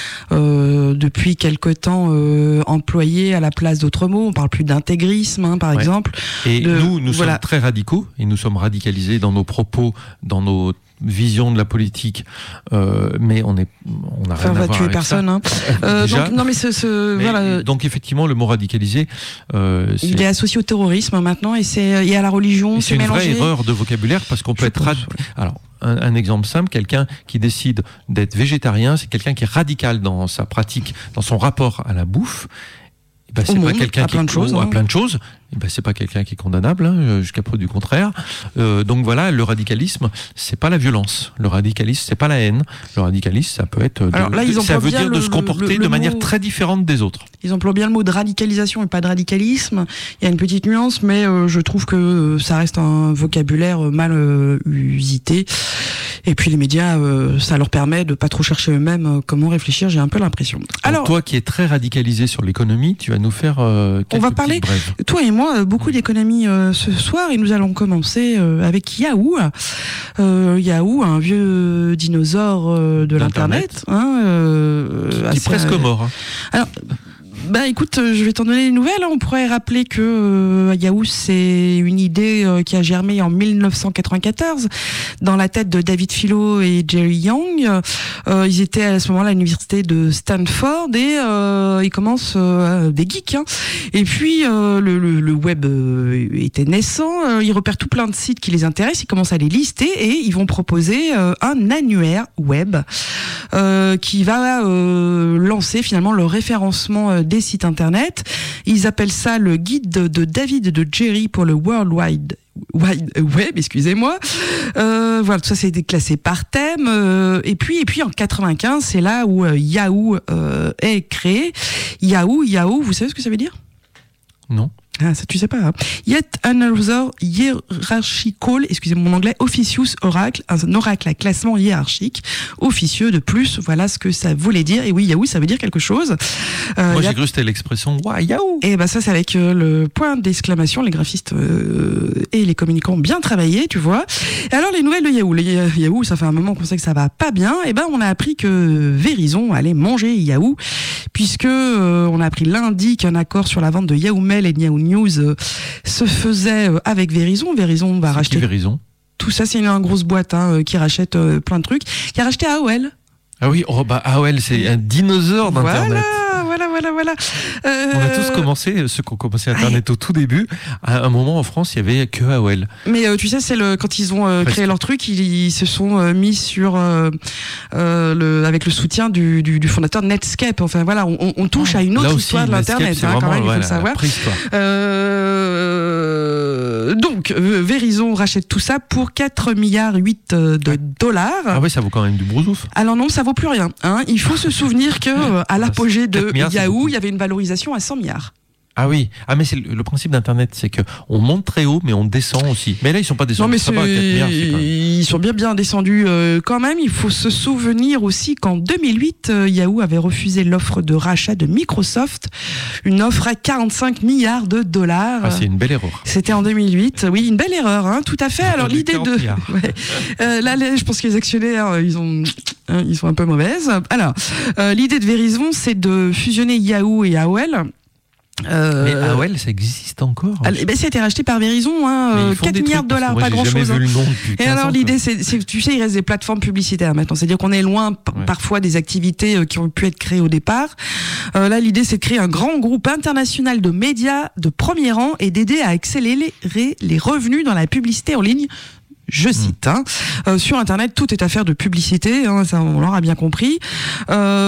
depuis quelque temps employé à la place d'autres mots. On parle plus d'intégrisme, par exemple. Et nous sommes très radicaux, et nous sommes radicalisés dans nos propos, dans nos vision de la politique, mais on n'a rien à voir avec personne, ça. Donc, non, mais voilà. Donc effectivement, le mot radicalisé, il est associé au terrorisme maintenant, et à la religion. C'est une vraie erreur de vocabulaire, parce qu'on peut être alors un exemple simple, quelqu'un qui décide d'être végétarien, c'est quelqu'un qui est radical dans sa pratique, dans son rapport à la bouffe. C'est pas quelqu'un qui a plein de choses. C'est pas quelqu'un qui est condamnable, jusqu'à preuve du contraire. Donc voilà, le radicalisme, c'est pas la violence. Le radicalisme, c'est pas la haine. Le radicalisme, ça peut être. Ça veut dire de se comporter de manière très différente des autres. Ils emploient bien le mot de radicalisation et pas de radicalisme. Il y a une petite nuance, mais je trouve que ça reste un vocabulaire mal usité. Et puis les médias, ça leur permet de pas trop chercher eux-mêmes comment réfléchir, j'ai un peu l'impression. Alors, toi qui es très radicalisé sur l'économie, tu vas nous faire quelques on va parler, toi et moi, beaucoup d'économie ce soir, et nous allons commencer avec Yahoo. Yahoo, un vieux dinosaure de l'Internet. Qui est presque mort. Alors, écoute, je vais t'en donner des nouvelles. On pourrait rappeler que Yahoo, c'est une idée qui a germé en 1994 dans la tête de David Filo et Jerry Yang. Ils étaient à ce moment-là à l'université de Stanford, et ils commencent des geeks. Et puis le web était naissant. Ils repèrent tout plein de sites qui les intéressent. Ils commencent à les lister, et ils vont proposer un annuaire web qui va lancer finalement le référencement des sites internet. Ils appellent ça le guide de David et de Jerry pour le World Wide Web, excusez-moi. Voilà, tout ça c'est classé par thème. Et puis en 95, c'est là où Yahoo est créé. Yahoo, vous savez ce que ça veut dire ? Non. Ah, ça tu sais pas. Yet another hierarchical, excusez mon anglais, officious oracle, un oracle à classement hiérarchique, officieux de plus. Voilà ce que ça voulait dire. Et oui, Yahoo, ça veut dire quelque chose. Moi, j'ai cru que c'était l'expression Yahoo. Et ça, c'est avec le point d'exclamation. Les graphistes et les communicants ont bien travaillé, tu vois. Et alors, les nouvelles de Yahoo. Yahoo, ça fait un moment qu'on sait que ça va pas bien. Et on a appris que Verizon allait manger Yahoo, puisque on a appris lundi qu'un accord sur la vente de Yahoo Mail et de Yahoo News se faisait avec Verizon. Verizon va racheter. Verizon. Tout ça, c'est une grosse boîte qui rachète plein de trucs. Qui a racheté AOL. Ah oui, AOL, c'est un dinosaure d'Internet. Voilà. voilà. On a tous commencé, ceux qui ont commencé Internet au tout début, à un moment en France, il y avait que AOL. Mais tu sais, quand ils ont créé leur truc, ils se sont mis sur avec le soutien du fondateur de Netscape. Enfin voilà, on touche à une autre histoire de l'internet, quand même, il faut le savoir. Donc Verizon rachète tout ça pour 4,8 milliards de dollars. Ah oui, ça vaut quand même du brousouf. Alors non, ça vaut plus rien. Il faut se souvenir que à l'apogée de Yahoo, il y avait une valorisation à 100 milliards. Ah oui, mais c'est le principe d'Internet, c'est que on monte très haut, mais on descend aussi. Mais là, ils sont pas descendus. Non, mais ils sont bien descendus quand même. Il faut se souvenir aussi qu'en 2008, Yahoo avait refusé l'offre de rachat de Microsoft, une offre à 45 milliards de dollars. Ah, c'est une belle erreur. C'était en 2008. Oui, une belle erreur, tout à fait. Alors l'idée de, là, je pense que les actionnaires, ils sont un peu mauvaises. Alors, l'idée de Verizon, c'est de fusionner Yahoo et AOL. Mais AOL, ça existe encore. Ça a été racheté par Verizon, 4 milliards de dollars, pas grand chose. Et alors l'idée, c'est, tu sais, il reste des plateformes publicitaires maintenant. C'est-à-dire qu'on est loin parfois des activités qui ont pu être créées au départ. Là, l'idée, c'est de créer un grand groupe international de médias de premier rang et d'aider à accélérer les revenus dans la publicité en ligne. Je cite, sur Internet, tout est affaire de publicité, ça on l'aura bien compris. À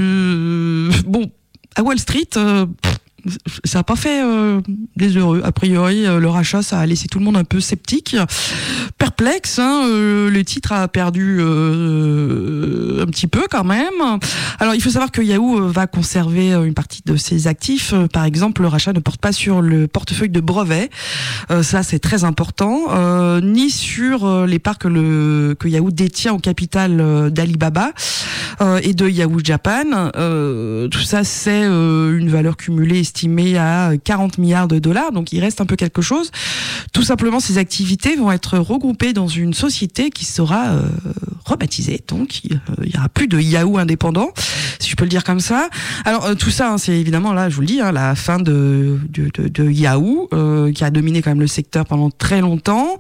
Wall Street, ça n'a pas fait des heureux. A priori, le rachat, ça a laissé tout le monde un peu sceptique, perplexe. Le titre a perdu un petit peu quand même. Alors, il faut savoir que Yahoo va conserver une partie de ses actifs. Par exemple, le rachat ne porte pas sur le portefeuille de brevets. Ça, c'est très important. Ni sur les parts que Yahoo détient au capital d'Alibaba et de Yahoo Japan. Tout ça, c'est une valeur cumulée estimé à 40 milliards de dollars, donc il reste un peu quelque chose. Tout simplement, ces activités vont être regroupées dans une société qui sera rebaptisée, donc il y aura plus de Yahoo indépendant, si je peux le dire comme ça. Alors tout ça, c'est évidemment, là je vous le dis, la fin de Yahoo, qui a dominé quand même le secteur pendant très longtemps.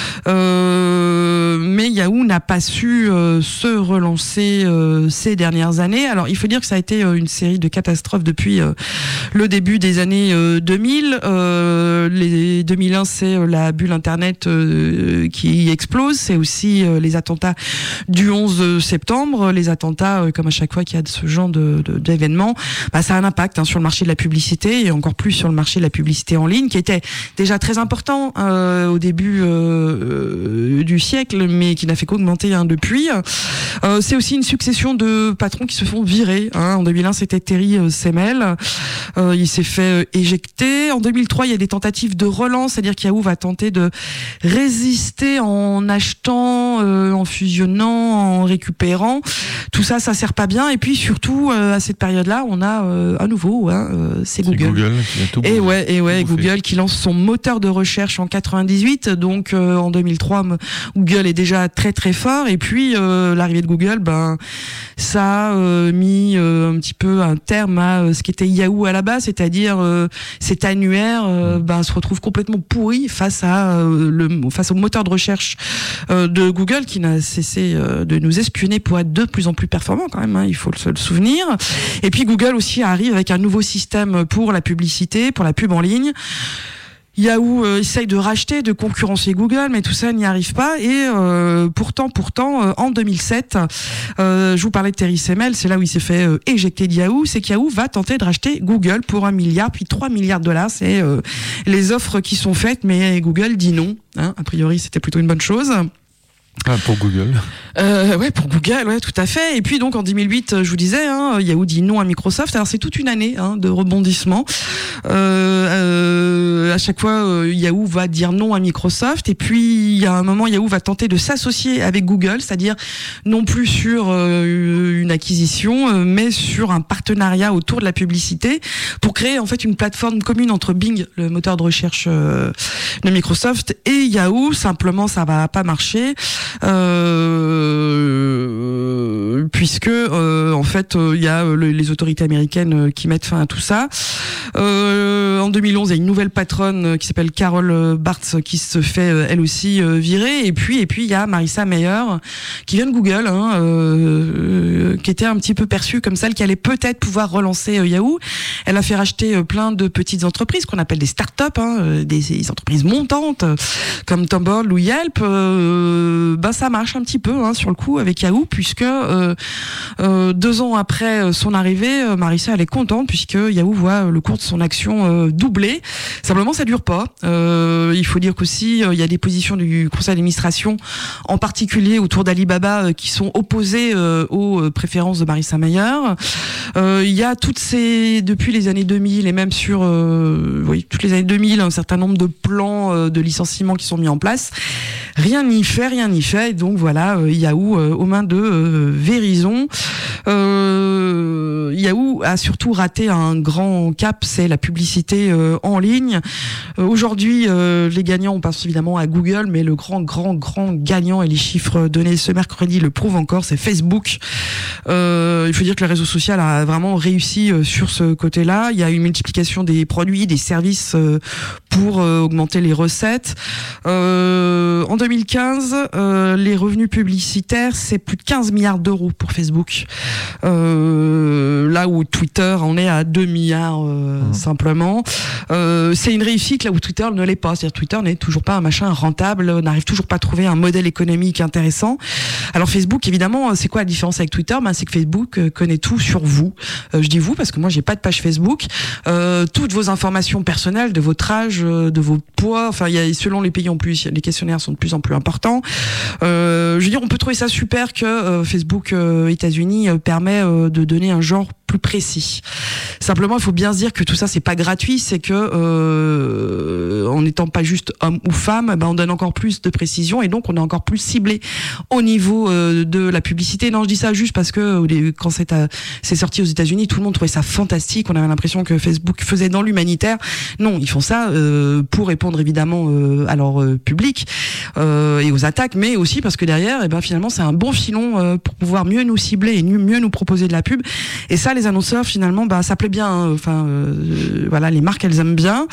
Mais Yahoo n'a pas su se relancer ces dernières années. Alors il faut dire que ça a été une série de catastrophes depuis le début des années 2000. Les 2001, c'est la bulle Internet qui explose. C'est aussi les attentats du 11 septembre. Les attentats, comme à chaque fois qu'il y a ce genre d'événements, ça a un impact sur le marché de la publicité et encore plus sur le marché de la publicité en ligne, qui était déjà très important au début du siècle, mais qui n'a fait qu'augmenter depuis. C'est aussi une succession de patrons qui se font virer. En 2001, c'était Terry Semel. Il s'est fait éjecter. En 2003, il y a des tentatives de relance, c'est-à-dire qu'Yahoo va tenter de résister en achetant, en fusionnant, en récupérant. Tout ça, ça sert pas bien. Et puis surtout, à cette période-là, on a à nouveau, c'est Google. Qui a tout Google qui lance son moteur de recherche en 98. Donc en 2003, Google est déjà très très fort. Et puis l'arrivée de Google, ça a mis un petit peu un terme à ce qu'était Yahoo à la base, c'est-à-dire cet annuaire se retrouve complètement pourri face au moteur de recherche de Google, qui n'a cessé de nous espionner pour être de plus en plus performant quand même, il faut se le souvenir. Et puis Google aussi arrive avec un nouveau système pour la publicité, pour la pub en ligne. Yahoo essaye de racheter, de concurrencer Google, mais tout ça n'y arrive pas. Et pourtant, en 2007, je vous parlais de Terry Semel, c'est là où il s'est fait éjecter de Yahoo. C'est que Yahoo va tenter de racheter Google pour 1 milliard, puis 3 milliards de dollars. C'est les offres qui sont faites, mais Google dit non. A priori, c'était plutôt une bonne chose. Pour Google. Pour Google, tout à fait. Et puis donc en 2008, je vous disais, Yahoo dit non à Microsoft. Alors c'est toute une année de rebondissement. À chaque fois, Yahoo va dire non à Microsoft. Et puis il y a un moment, Yahoo va tenter de s'associer avec Google, c'est-à-dire non plus sur une acquisition, mais sur un partenariat autour de la publicité, pour créer en fait une plateforme commune entre Bing, le moteur de recherche de Microsoft, et Yahoo. Simplement, ça va pas marcher. Puisque en fait il y a les autorités américaines qui mettent fin à tout ça. En 2011, il y a une nouvelle patronne qui s'appelle Carole Bartz qui se fait elle aussi virer. Et puis il y a Marissa Mayer qui vient de Google, qui était un petit peu perçue comme celle qui allait peut-être pouvoir relancer Yahoo. Elle a fait racheter plein de petites entreprises qu'on appelle des start-up, des entreprises montantes comme Tumblr ou Yelp. Ça marche un petit peu sur le coup avec Yahoo, puisque 2 ans après son arrivée, Marissa elle est contente puisque Yahoo voit le cours de son action doubler. Simplement ça dure pas. Il faut dire qu'aussi il y a des positions du conseil d'administration, en particulier autour d'Alibaba, qui sont opposées aux préférences de Marissa Mayer. Il y a depuis les années 2000 et même sur toutes les années 2000 un certain nombre de plans de licenciement qui sont mis en place. Rien n'y fait. Et donc voilà, Yahoo aux mains de Verizon. Yahoo a surtout raté un grand cap, c'est la publicité en ligne. Aujourd'hui, les gagnants, on pense évidemment à Google, mais le grand gagnant, et les chiffres donnés ce mercredi le prouvent encore, c'est Facebook. Il faut dire que le réseau social a vraiment réussi sur ce côté-là. Il y a une multiplication des produits, des services pour augmenter les recettes. En 2015, les revenus publicitaires, c'est plus de 15 milliards d'euros pour Facebook. Là où Twitter en est à 2 milliards simplement. C'est une réussite là où Twitter ne l'est pas. C'est-à-dire Twitter n'est toujours pas un machin rentable, n'arrive toujours pas à trouver un modèle économique intéressant. Alors Facebook, évidemment, c'est quoi la différence avec Twitter ? C'est que Facebook connaît tout sur vous. Je dis vous parce que moi j'ai pas de page Facebook. Toutes vos informations personnelles, de votre âge, de vos poids, enfin selon les pays en plus, les questionnaires sont de plus en plus importants. Je veux dire, on peut trouver ça super que Facebook États-Unis permet de donner un genre plus précis. Simplement, il faut bien se dire que tout ça, c'est pas gratuit, c'est que en n'étant pas juste homme ou femme, on donne encore plus de précision et donc on est encore plus ciblé au niveau de la publicité. Non, je dis ça juste parce que quand c'est sorti aux États-Unis, tout le monde trouvait ça fantastique. On avait l'impression que Facebook faisait dans l'humanitaire. Non, ils font ça pour répondre évidemment à leur public et aux attaques, mais aussi parce que derrière, finalement, c'est un bon filon pour pouvoir mieux nous cibler et mieux nous proposer de la pub. Et ça, les annonceurs, finalement, ça plaît bien. Voilà, les marques, elles aiment bien.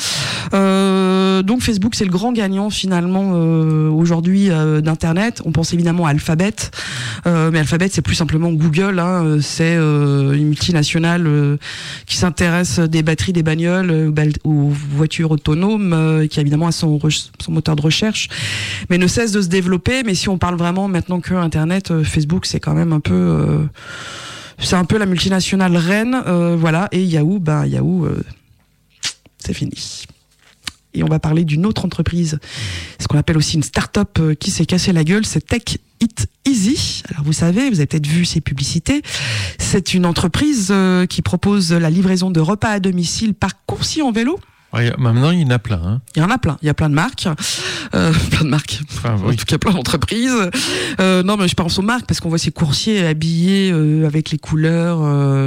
Donc Facebook, c'est le grand gagnant finalement aujourd'hui d'internet. On pense évidemment à Alphabet, mais Alphabet, c'est plus simplement Google. C'est une multinationale qui s'intéresse des batteries des bagnoles aux voitures autonomes, qui évidemment a son moteur de recherche, mais ne cesse de se développer. Mais si on parle vraiment maintenant que Internet, Facebook, c'est quand même un peu c'est un peu la multinationale reine, voilà. Et Yahoo, c'est fini. Et on va parler d'une autre entreprise, ce qu'on appelle aussi une start-up qui s'est cassé la gueule, c'est Take It Easy. Alors vous savez, vous avez peut-être vu ces publicités. C'est une entreprise qui propose la livraison de repas à domicile par coursier en vélo. Ouais, maintenant, il y en a plein. Il y en a plein. Il y a plein de marques. Enfin, oui. En tout cas, plein d'entreprises. Non, mais je pense aux marques parce qu'on voit ces coursiers habillés avec les couleurs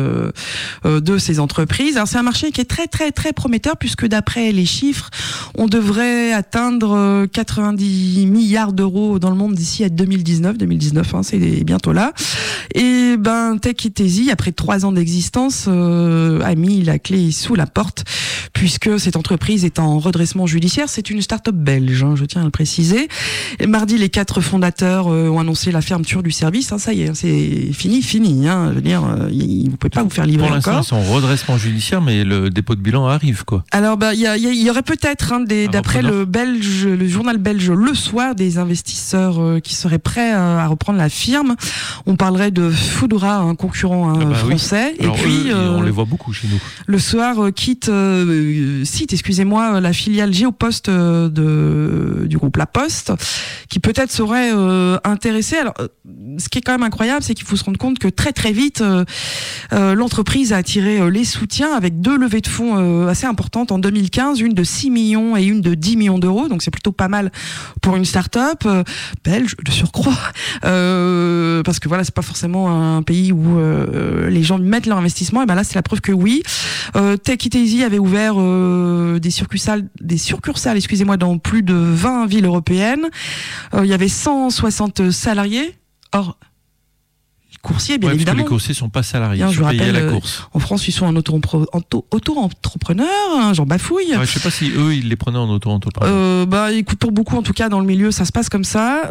de ces entreprises. Alors, c'est un marché qui est très, très, très prometteur puisque d'après les chiffres, on devrait atteindre 90 milliards d'euros dans le monde d'ici à 2019. 2019, c'est bientôt là. Et Take It Easy, après 3 ans d'existence, a mis la clé sous la porte puisque cette entreprise est en redressement judiciaire. C'est une start-up belge, je tiens à le préciser. Et mardi, les 4 fondateurs ont annoncé la fermeture du service. Ça y est, c'est fini. Je veux dire, vous ne pouvez pas vous faire livrer encore. Pour l'instant, ils sont en redressement judiciaire, mais le dépôt de bilan arrive, quoi. Alors, il y aurait peut-être, d'après le journal belge Le Soir, des investisseurs qui seraient prêts à reprendre la firme. On parlerait de Foodora, un concurrent français. Oui. Alors, et puis, on les voit beaucoup chez nous. Le Soir cite, la filiale Géopost du groupe La Poste, qui peut-être serait intéressée. Alors, ce qui est quand même incroyable, c'est qu'il faut se rendre compte que très très vite, l'entreprise a attiré les soutiens avec 2 levées de fonds assez importantes en 2015, une de 6 millions et une de 10 millions d'euros. Donc c'est plutôt pas mal pour une start-up belge de surcroît, parce que voilà, c'est pas forcément un pays où les gens mettent leur investissement. Et là, c'est la preuve que oui. Take It Easy avait ouvert des succursales, dans plus de 20 villes européennes. Il y avait 160 salariés. Or, coursiers, bien Parce que évidemment. les coursiers sont pas salariés, Bien, ils je sont vous payés à rappelle, la course. en France, ils sont en auto-entrepreneurs, hein, j'en bafouille. Ouais, je sais pas si eux, ils les prenaient en auto-entrepreneur. Écoute, pour beaucoup, en tout cas, dans le milieu, ça se passe comme ça.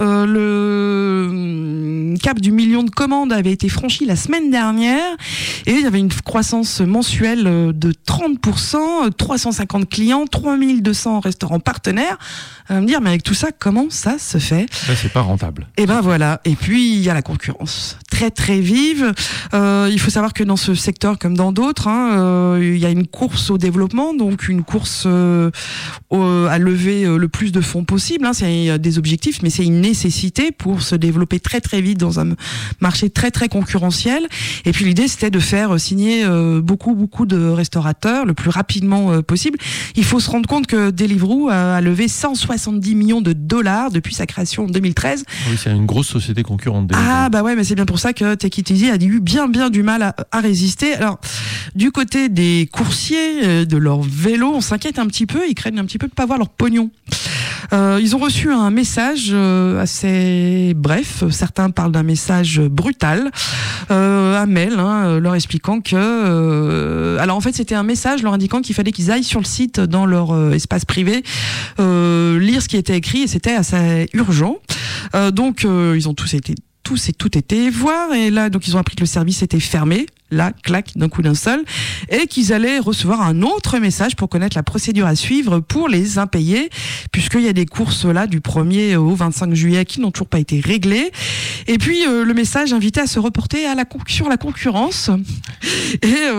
Le cap du million de commandes avait été franchi la semaine dernière et il y avait une croissance mensuelle de 30%, 350 clients, 3200 restaurants partenaires. On va me dire, mais avec tout ça, comment ça se fait? Là, c'est pas rentable. Et ben voilà. Et puis, il y a la concurrence très très vive. Il faut savoir que dans ce secteur, comme dans d'autres, il y a une course au développement, donc une course à lever le plus de fonds possible. C'est des objectifs, mais c'est une nécessité pour se développer très très vite dans un marché très très concurrentiel. Et puis l'idée, c'était de faire signer beaucoup de restaurateurs le plus rapidement possible. Il faut se rendre compte que Deliveroo a levé 170 millions de dollars depuis sa création en 2013. Oui, c'est une grosse société concurrente. Ah bah ouais, mais c'est bien pour ça que Take It Easy a eu bien du mal à résister. Alors, du côté des coursiers, de leur vélo, on s'inquiète un petit peu, ils craignent un petit peu de pas avoir leur pognon. Ils ont reçu un message assez bref, certains parlent d'un message brutal, un mail leur expliquant que... alors en fait c'était un message leur indiquant qu'il fallait qu'ils aillent sur le site dans leur espace privé, lire ce qui était écrit et c'était assez urgent. Donc ils ont tous et tout été voir et là donc ils ont appris que le service était fermé. Là, clac, d'un coup d'un seul, et qu'ils allaient recevoir un autre message pour connaître la procédure à suivre pour les impayés, puisqu'il y a des courses là du 1er au 25 juillet qui n'ont toujours pas été réglées. Et puis le message invitait à se reporter sur la concurrence. Et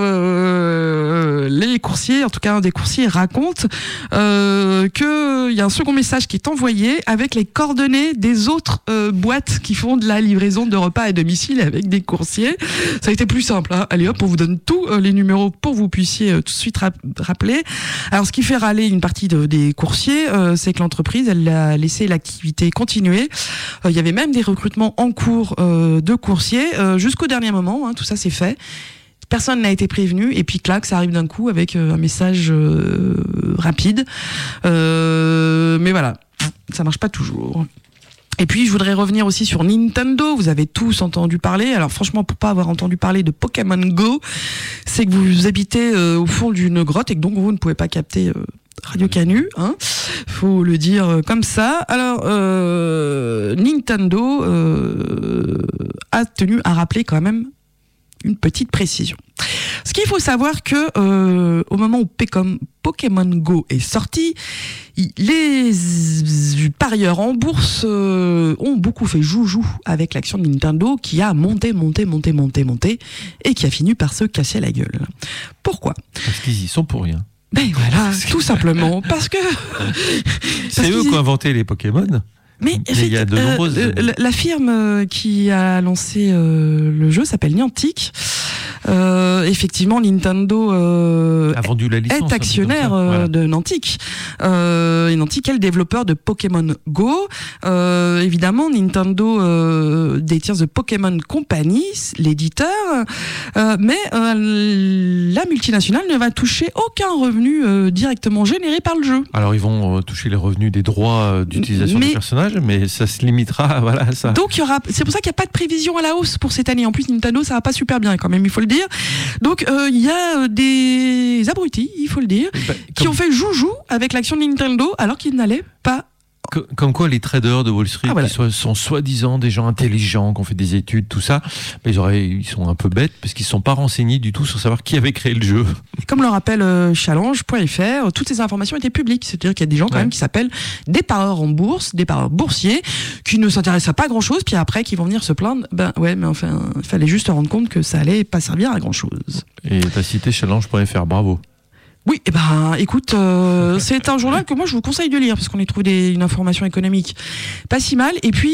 les coursiers, en tout cas un des coursiers, raconte qu'il y a un second message qui est envoyé avec les coordonnées des autres boîtes qui font de la livraison de repas à domicile avec des coursiers. Ça a été plus simple, allez hop, on vous donne tous les numéros pour que vous puissiez tout de suite rappeler. Alors ce qui fait râler une partie des coursiers, c'est que l'entreprise, elle a laissé l'activité continuer. Il y avait même des recrutements en cours de coursiers jusqu'au dernier moment, tout ça c'est fait. Personne n'a été prévenu et puis clac, ça arrive d'un coup avec un message rapide. Mais voilà, ça marche pas toujours. Et puis je voudrais revenir aussi sur Nintendo. Vous avez tous entendu parler. Alors franchement, pour pas avoir entendu parler de Pokémon Go, c'est que vous habitez au fond d'une grotte et que donc vous ne pouvez pas capter Radio Canu, faut le dire comme ça. Alors Nintendo a tenu à rappeler quand même une petite précision. Ce qu'il faut savoir que au moment où Pokémon Go est sorti, les parieurs en bourse ont beaucoup fait joujou avec l'action de Nintendo qui a monté et qui a fini par se casser la gueule. Pourquoi ? Parce qu'ils y sont pour rien. Ben voilà, tout simplement parce que c'est eux qui ont inventé les Pokémon. Mais il y a de nombreuses... la firme qui a lancé le jeu s'appelle Niantic. Effectivement, Nintendo a vendu la licence, est actionnaire de Niantic. Et Niantic est le développeur de Pokémon Go. Évidemment, Nintendo détient The Pokémon Company, l'éditeur, mais la multinationale ne va toucher aucun revenu directement généré par le jeu. Alors, ils vont toucher les revenus des droits d'utilisation des personnages, mais ça se limitera à ça. Donc, c'est pour ça qu'il n'y a pas de prévision à la hausse pour cette année. En plus, Nintendo, ça va pas super bien quand même, il faut le dire. Donc, il y a des abrutis, il faut le dire, qui ont fait joujou avec l'action de Nintendo alors qu'ils n'allaient pas. Comme quoi les traders de Wall Street qui sont soi-disant des gens intelligents, qui ont fait des études, tout ça, mais ils sont un peu bêtes parce qu'ils ne sont pas renseignés du tout sur savoir qui avait créé le jeu. Et comme le rappelle challenge.fr, toutes ces informations étaient publiques. C'est-à-dire qu'il y a des gens quand même qui s'appellent des parieurs en bourse, des parieurs boursiers, qui ne s'intéressent à pas grand-chose, puis après qui vont venir se plaindre. Mais enfin, il fallait juste se rendre compte que ça allait pas servir à grand-chose. Et t'as cité challenge.fr, bravo. Oui, écoute, c'est un journal que moi je vous conseille de lire parce qu'on y trouve une information économique pas si mal. Et puis,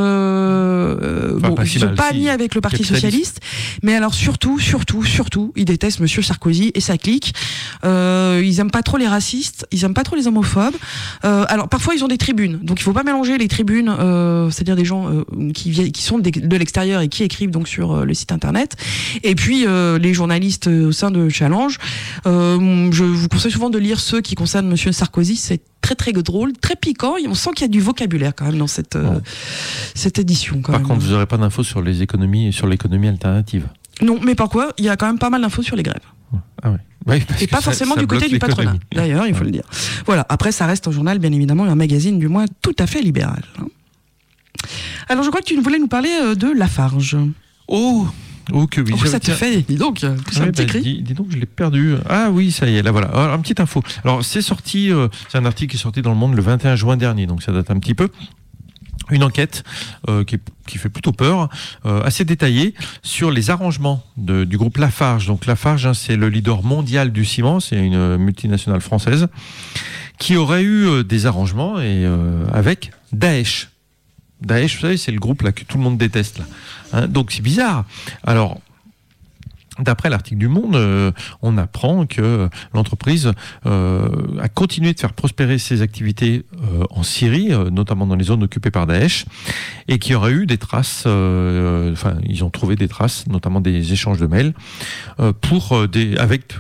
ils sont pas amis avec le Parti socialiste, mais alors surtout, ils détestent Monsieur Sarkozy et sa clique. Ils aiment pas trop les racistes, ils aiment pas trop les homophobes. Alors parfois ils ont des tribunes, donc il faut pas mélanger les tribunes, c'est-à-dire des gens qui sont de l'extérieur et qui écrivent donc sur le site internet, et puis les journalistes au sein de Challenge. je vous conseille souvent de lire ceux qui concernent Monsieur Sarkozy. C'est très très drôle, très piquant. On sent qu'il y a du vocabulaire quand même dans cette édition. Par contre, vous n'aurez pas d'infos sur les économies et sur l'économie alternative. Non, mais par quoi ? Il y a quand même pas mal d'infos sur les grèves. Ah ouais. Oui, et pas forcément du côté du patronat, d'ailleurs, il faut le dire. Voilà, après ça reste un journal, bien évidemment, et un magazine du moins tout à fait libéral. Alors je crois que tu voulais nous parler de Lafarge. Oh que oui. Ça te fait, dis donc, c'est un petit cri. Dis donc, je l'ai perdu. Ah oui, ça y est, là voilà. Alors, une petite info. Alors c'est sorti, c'est un article qui est sorti dans Le Monde le 21 juin dernier, donc ça date un petit peu. Une enquête qui fait plutôt peur, assez détaillée, sur les arrangements du groupe Lafarge. Donc Lafarge, c'est le leader mondial du ciment, c'est une multinationale française, qui aurait eu des arrangements avec Daesh. Daesh, vous savez, c'est le groupe là, que tout le monde déteste. Là. Hein, donc c'est bizarre. Alors, d'après l'article du Monde, on apprend que l'entreprise a continué de faire prospérer ses activités en Syrie, notamment dans les zones occupées par Daesh, et qu'il y aurait eu des traces, ils ont trouvé des traces, notamment des échanges de mails, avec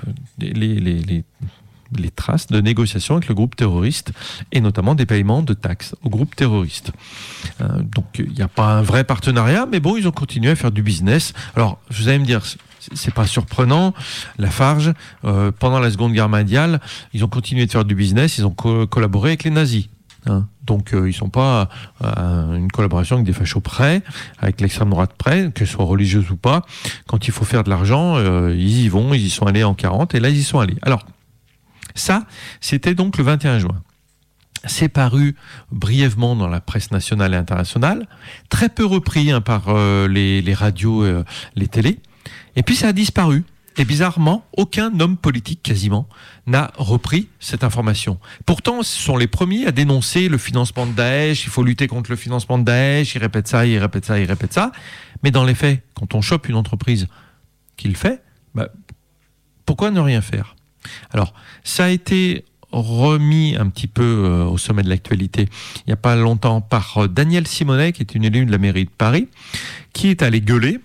les traces de négociations avec le groupe terroriste, et notamment des paiements de taxes au groupe terroriste. Donc il n'y a pas un vrai partenariat, mais bon, ils ont continué à faire du business. Alors, vous allez me dire, c'est pas surprenant. Lafarge, pendant la Seconde Guerre mondiale, ils ont continué de faire du business, ils ont collaboré avec les nazis. Donc ils sont pas à une collaboration avec des fachos près, avec l'extrême droite près, que ce soit religieuse ou pas. Quand il faut faire de l'argent, ils y vont, ils y sont allés en 40, et là ils y sont allés. Alors, ça, c'était donc le 21 juin. C'est paru brièvement dans la presse nationale et internationale, très peu repris par les radios, les télés, et puis ça a disparu. Et bizarrement, aucun homme politique quasiment n'a repris cette information. Pourtant, ce sont les premiers à dénoncer le financement de Daesh, il faut lutter contre le financement de Daesh, ils répètent ça. Mais dans les faits, quand on chope une entreprise qui le fait, pourquoi ne rien faire ? Alors, ça a été remis un petit peu au sommet de l'actualité il n'y a pas longtemps par Danielle Simonet, qui est une élue de la mairie de Paris, qui est allée gueuler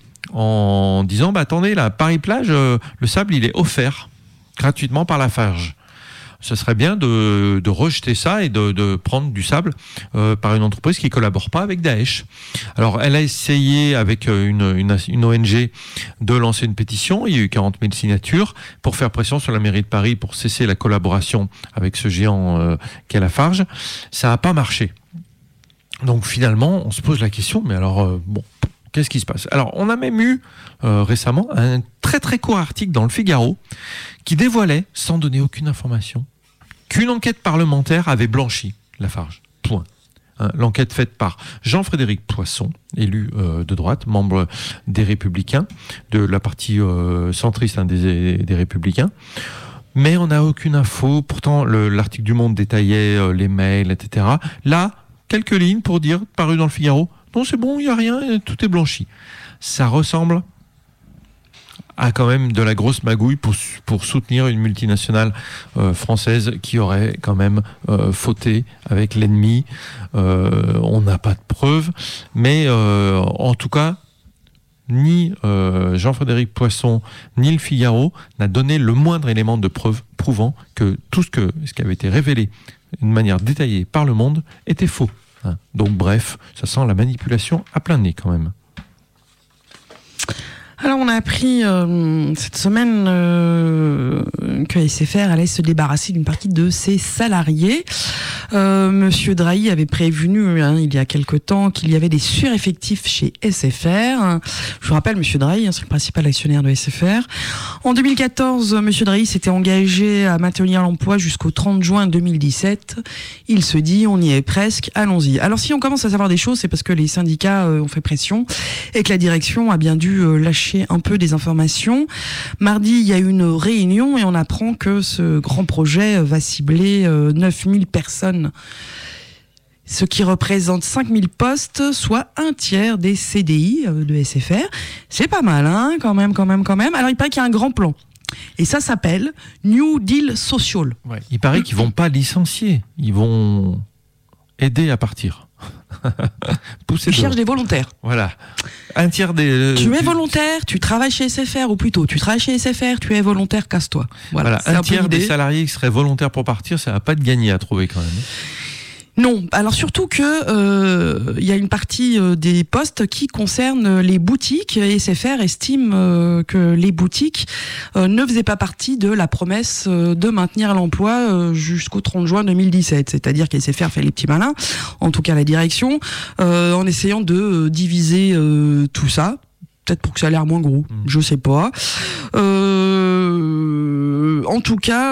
en disant attendez, là, Paris-Plage, le sable il est offert gratuitement par Lafarge. Ce serait bien de rejeter ça et de prendre du sable par une entreprise qui ne collabore pas avec Daesh. Alors, elle a essayé avec une ONG de lancer une pétition. Il y a eu 40 000 signatures pour faire pression sur la mairie de Paris pour cesser la collaboration avec ce géant qu'est Lafarge. Ça n'a pas marché. Donc, finalement, on se pose la question, mais alors, qu'est-ce qui se passe ? Alors, on a même eu récemment un très très court article dans le Figaro qui dévoilait, sans donner aucune information, qu'une enquête parlementaire avait blanchi Lafarge. Point. L'enquête faite par Jean-Frédéric Poisson, élu de droite, membre des Républicains, de la partie centriste des Républicains. Mais on n'a aucune info. Pourtant, l'article du Monde détaillait les mails, etc. Là, quelques lignes pour dire, paru dans le Figaro, non, c'est bon, il n'y a rien, tout est blanchi. Ça ressemble à quand même de la grosse magouille pour soutenir une multinationale française qui aurait quand même fauté avec l'ennemi. On n'a pas de preuves, mais en tout cas, ni Jean-Frédéric Poisson, ni le Figaro n'a donné le moindre élément de preuve prouvant que tout ce qui avait été révélé d'une manière détaillée par Le Monde était faux. Donc bref, ça sent la manipulation à plein nez quand même. Alors on a appris cette semaine que SFR allait se débarrasser d'une partie de ses salariés. Monsieur Drahi avait prévenu il y a quelque temps qu'il y avait des sureffectifs chez SFR. Je vous rappelle, Monsieur Drahi, c'est le principal actionnaire de SFR. En 2014, Monsieur Drahi s'était engagé à maintenir l'emploi jusqu'au 30 juin 2017. Il se dit, on y est presque, allons-y. Alors si on commence à savoir des choses, c'est parce que les syndicats ont fait pression et que la direction a bien dû lâcher un peu des informations. Mardi, il y a eu une réunion et on apprend que ce grand projet va cibler 9000 personnes, ce qui représente 5000 postes, soit un tiers des CDI de SFR. C'est pas mal, quand même. Alors, il paraît qu'il y a un grand plan. Et ça s'appelle New Deal Social. Ouais, il paraît qu'ils vont pas licencier, ils vont aider à partir. Poussez Ils cherchent dehors. des volontaires. Voilà. Un tiers des. Tu es volontaire, tu travailles chez SFR, ou plutôt, tu travailles chez SFR, tu es volontaire, casse-toi. Voilà, c'est un peu tiers des l'idée. salariés qui seraient volontaires pour partir, ça va pas de gagner à trouver quand même. Non, alors surtout que y a une partie des postes qui concernent les boutiques. Et SFR estime que les boutiques ne faisaient pas partie de la promesse de maintenir l'emploi jusqu'au 30 juin 2017. C'est-à-dire que SFR fait les petits malins, en tout cas la direction, en essayant de diviser tout ça. Peut-être pour que ça a l'air moins gros, je sais pas. En tout cas,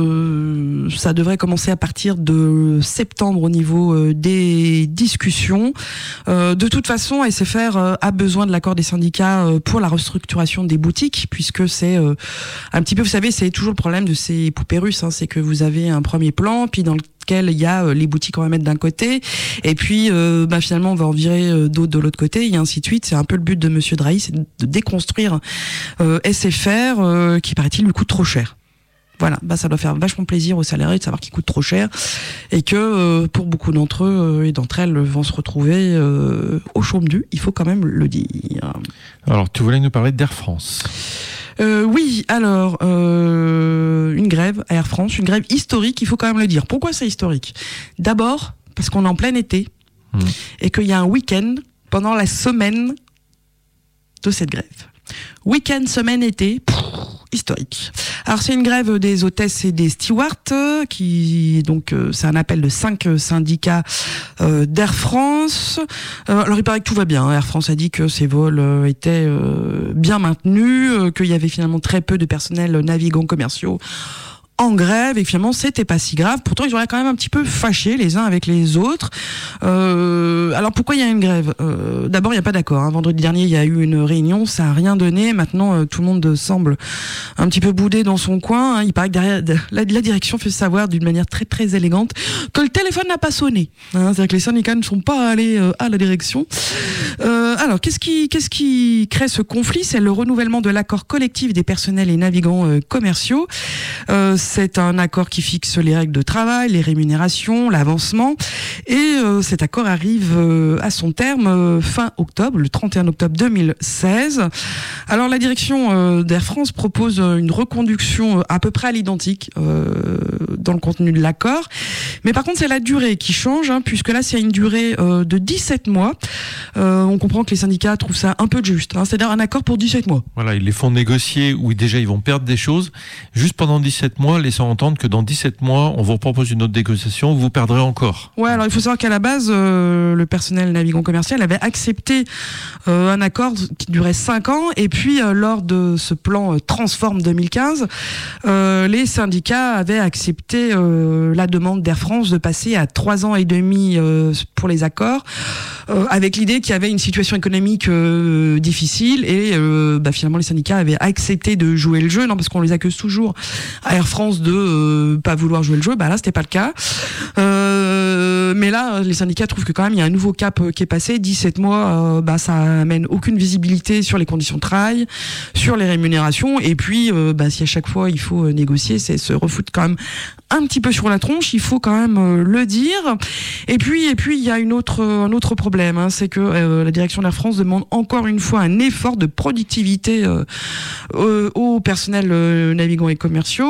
ça devrait commencer à partir de septembre au niveau des discussions. De toute façon, SFR a besoin de l'accord des syndicats pour la restructuration des boutiques, puisque c'est un petit peu, vous savez, c'est toujours le problème de ces poupées russes, hein, c'est que vous avez un premier plan, puis dans lequel il y a les boutiques qu'on va mettre d'un côté, et puis finalement on va en virer d'autres de l'autre côté, et ainsi de suite. C'est un peu le but de Monsieur Drahi, c'est de déconstruire SFR, qui paraît-il lui coûte trop cher. Voilà, ça doit faire vachement plaisir aux salariés de savoir qu'il coûte trop cher, et que pour beaucoup d'entre eux et d'entre elles vont se retrouver au chaume du, il faut quand même le dire. Alors, tu voulais nous parler d'Air France. Oui, alors une grève à Air France, une grève historique, il faut quand même le dire. Pourquoi c'est historique ? D'abord parce qu'on est en plein été et qu'il y a un week-end pendant la semaine de cette grève. Week-end, semaine, été, historique. Alors c'est une grève des hôtesses et des stewards qui donc c'est un appel de 5 syndicats d'Air France. Alors il paraît que tout va bien. Air France a dit que ses vols étaient bien maintenus, qu'il y avait finalement très peu de personnel navigants commerciaux en grève, et finalement c'était pas si grave. Pourtant ils auraient quand même un petit peu fâchés les uns avec les autres. Alors pourquoi il y a une grève ? D'abord il n'y a pas d'accord, hein. Vendredi dernier il y a eu une réunion, ça a rien donné. Maintenant tout le monde semble un petit peu boudé dans son coin, hein. Il paraît que derrière la direction fait savoir d'une manière très très élégante que le téléphone n'a pas sonné, hein. C'est-à-dire que les syndicats ne sont pas allés à la direction. Alors qu'est-ce qui crée ce conflit ? C'est le renouvellement de l'accord collectif des personnels et navigants commerciaux. C'est un accord qui fixe les règles de travail, les rémunérations, l'avancement, et cet accord arrive à son terme fin octobre, le 31 octobre 2016. Alors la direction d'Air France propose une reconduction à peu près à l'identique dans le contenu de l'accord, mais par contre c'est la durée qui change, hein, puisque là c'est une durée de 17 mois. On comprend que les syndicats trouvent ça un peu juste, hein, c'est-à-dire un accord pour 17 mois. Voilà, ils les font négocier où déjà ils vont perdre des choses, juste pendant 17 mois, laissant entendre que dans 17 mois, on vous propose une autre négociation, vous perdrez encore. Ouais, alors il faut savoir qu'à la base, le personnel navigant commercial avait accepté un accord qui durait 5 ans, et puis lors de ce plan Transform 2015, les syndicats avaient accepté la demande d'Air France de passer à 3 ans et demi pour les accords, avec l'idée qu'il y avait une situation économique difficile, et finalement les syndicats avaient accepté de jouer le jeu, non, parce qu'on les accuse toujours à Air France de pas vouloir jouer le jeu. Là c'était pas le cas, mais là les syndicats trouvent que quand même il y a un nouveau cap qui est passé. 17 mois, ça amène aucune visibilité sur les conditions de travail, sur les rémunérations, et puis si à chaque fois il faut négocier, c'est se refoutre quand même un petit peu sur la tronche, il faut quand même le dire. Et puis il y a un autre problème, hein, c'est que la direction d'Air France demande encore une fois un effort de productivité au personnel navigants et commerciaux.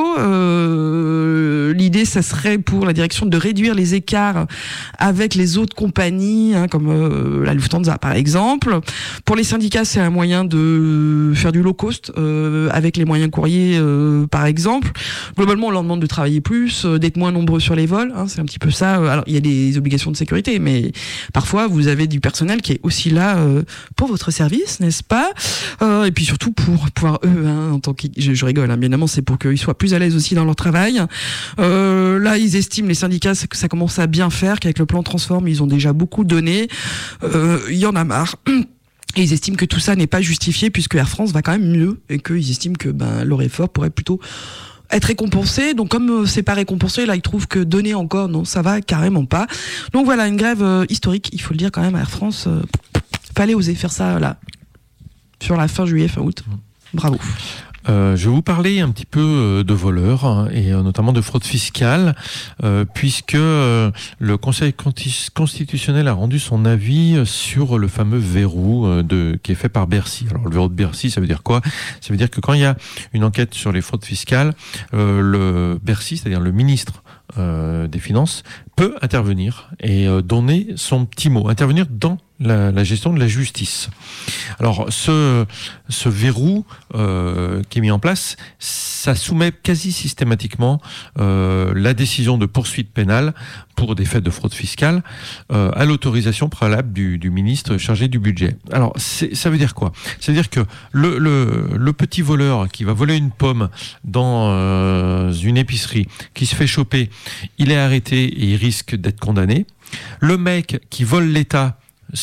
L'idée, ça serait pour la direction de réduire les écarts avec les autres compagnies, hein, comme la Lufthansa par exemple. Pour les syndicats, c'est un moyen de faire du low cost avec les moyens courriers par exemple. Globalement, on leur demande de travailler plus, d'être moins nombreux sur les vols, hein, c'est un petit peu ça. Alors il y a des obligations de sécurité, mais parfois vous avez du personnel qui est aussi là pour votre service, n'est-ce pas ? Et puis surtout pour pouvoir eux, hein, en tant que je rigole, hein, bien évidemment, c'est pour qu'ils soient plus à l'aise aussi dans leur travail. Là, ils estiment, les syndicats, que ça commence à bien faire, qu'avec le plan Transform, ils ont déjà beaucoup donné. Il y en a marre. Et ils estiment que tout ça n'est pas justifié, puisque Air France va quand même mieux, et qu'ils estiment que leur effort pourrait plutôt être récompensé. Donc comme c'est pas récompensé, là ils trouvent que donner encore, non, ça va carrément pas. Donc voilà, une grève historique, il faut le dire quand même, à Air France, fallait oser faire ça là, sur la fin juillet, fin août. Bravo. Je vais vous parler un petit peu de voleurs hein, et notamment de fraude fiscale, puisque le Conseil constitutionnel a rendu son avis sur le fameux verrou qui est fait par Bercy. Alors le verrou de Bercy, ça veut dire quoi ? Ça veut dire que quand il y a une enquête sur les fraudes fiscales, le Bercy, c'est-à-dire le ministre des Finances, peut intervenir et donner son petit mot, intervenir dans la gestion de la justice. Alors ce verrou qui est mis en place, ça soumet quasi systématiquement la décision de poursuite pénale pour des faits de fraude fiscale à l'autorisation préalable du ministre chargé du budget. Alors ça veut dire quoi ? Ça veut dire que le petit voleur qui va voler une pomme dans une épicerie, qui se fait choper, il est arrêté et il risque d'être condamné. Le mec qui vole l'État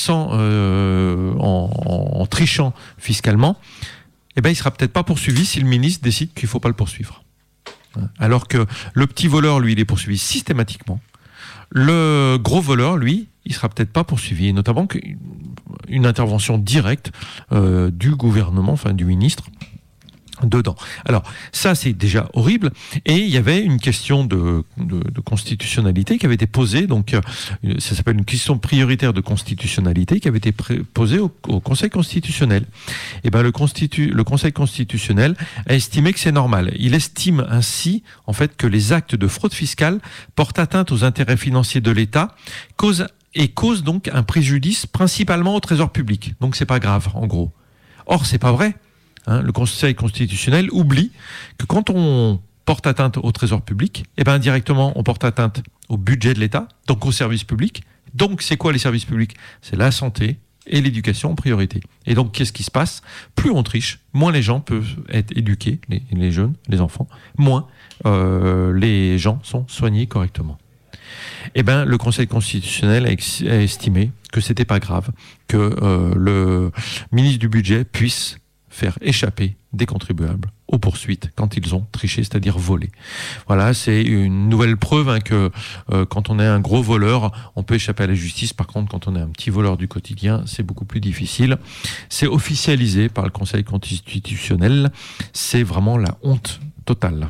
en trichant fiscalement, eh ben il sera peut-être pas poursuivi si le ministre décide qu'il faut pas le poursuivre. Alors que le petit voleur, lui, il est poursuivi systématiquement. Le gros voleur, lui, il sera peut-être pas poursuivi, et notamment une intervention directe du gouvernement, enfin du ministre, dedans. Alors ça c'est déjà horrible, et il y avait une question de constitutionnalité qui avait été posée, donc ça s'appelle une question prioritaire de constitutionnalité qui avait été posée au Conseil constitutionnel. Et ben le Conseil constitutionnel a estimé que c'est normal. Il estime ainsi en fait que les actes de fraude fiscale portent atteinte aux intérêts financiers de l'État, cause donc un préjudice principalement au trésor public. Donc c'est pas grave en gros. Or c'est pas vrai. Le Conseil constitutionnel oublie que quand on porte atteinte au trésor public, eh ben indirectement on porte atteinte au budget de l'État, donc aux services publics. Donc c'est quoi les services publics ? C'est la santé et l'éducation en priorité. Et donc qu'est-ce qui se passe ? Plus on triche, moins les gens peuvent être éduqués, les jeunes, les enfants, moins les gens sont soignés correctement. Eh ben le Conseil constitutionnel a estimé que c'était pas grave que le ministre du budget puisse faire échapper des contribuables aux poursuites quand ils ont triché, c'est-à-dire volé. Voilà, c'est une nouvelle preuve que quand on est un gros voleur, on peut échapper à la justice. Par contre, quand on est un petit voleur du quotidien, c'est beaucoup plus difficile. C'est officialisé par le Conseil constitutionnel. C'est vraiment la honte totale.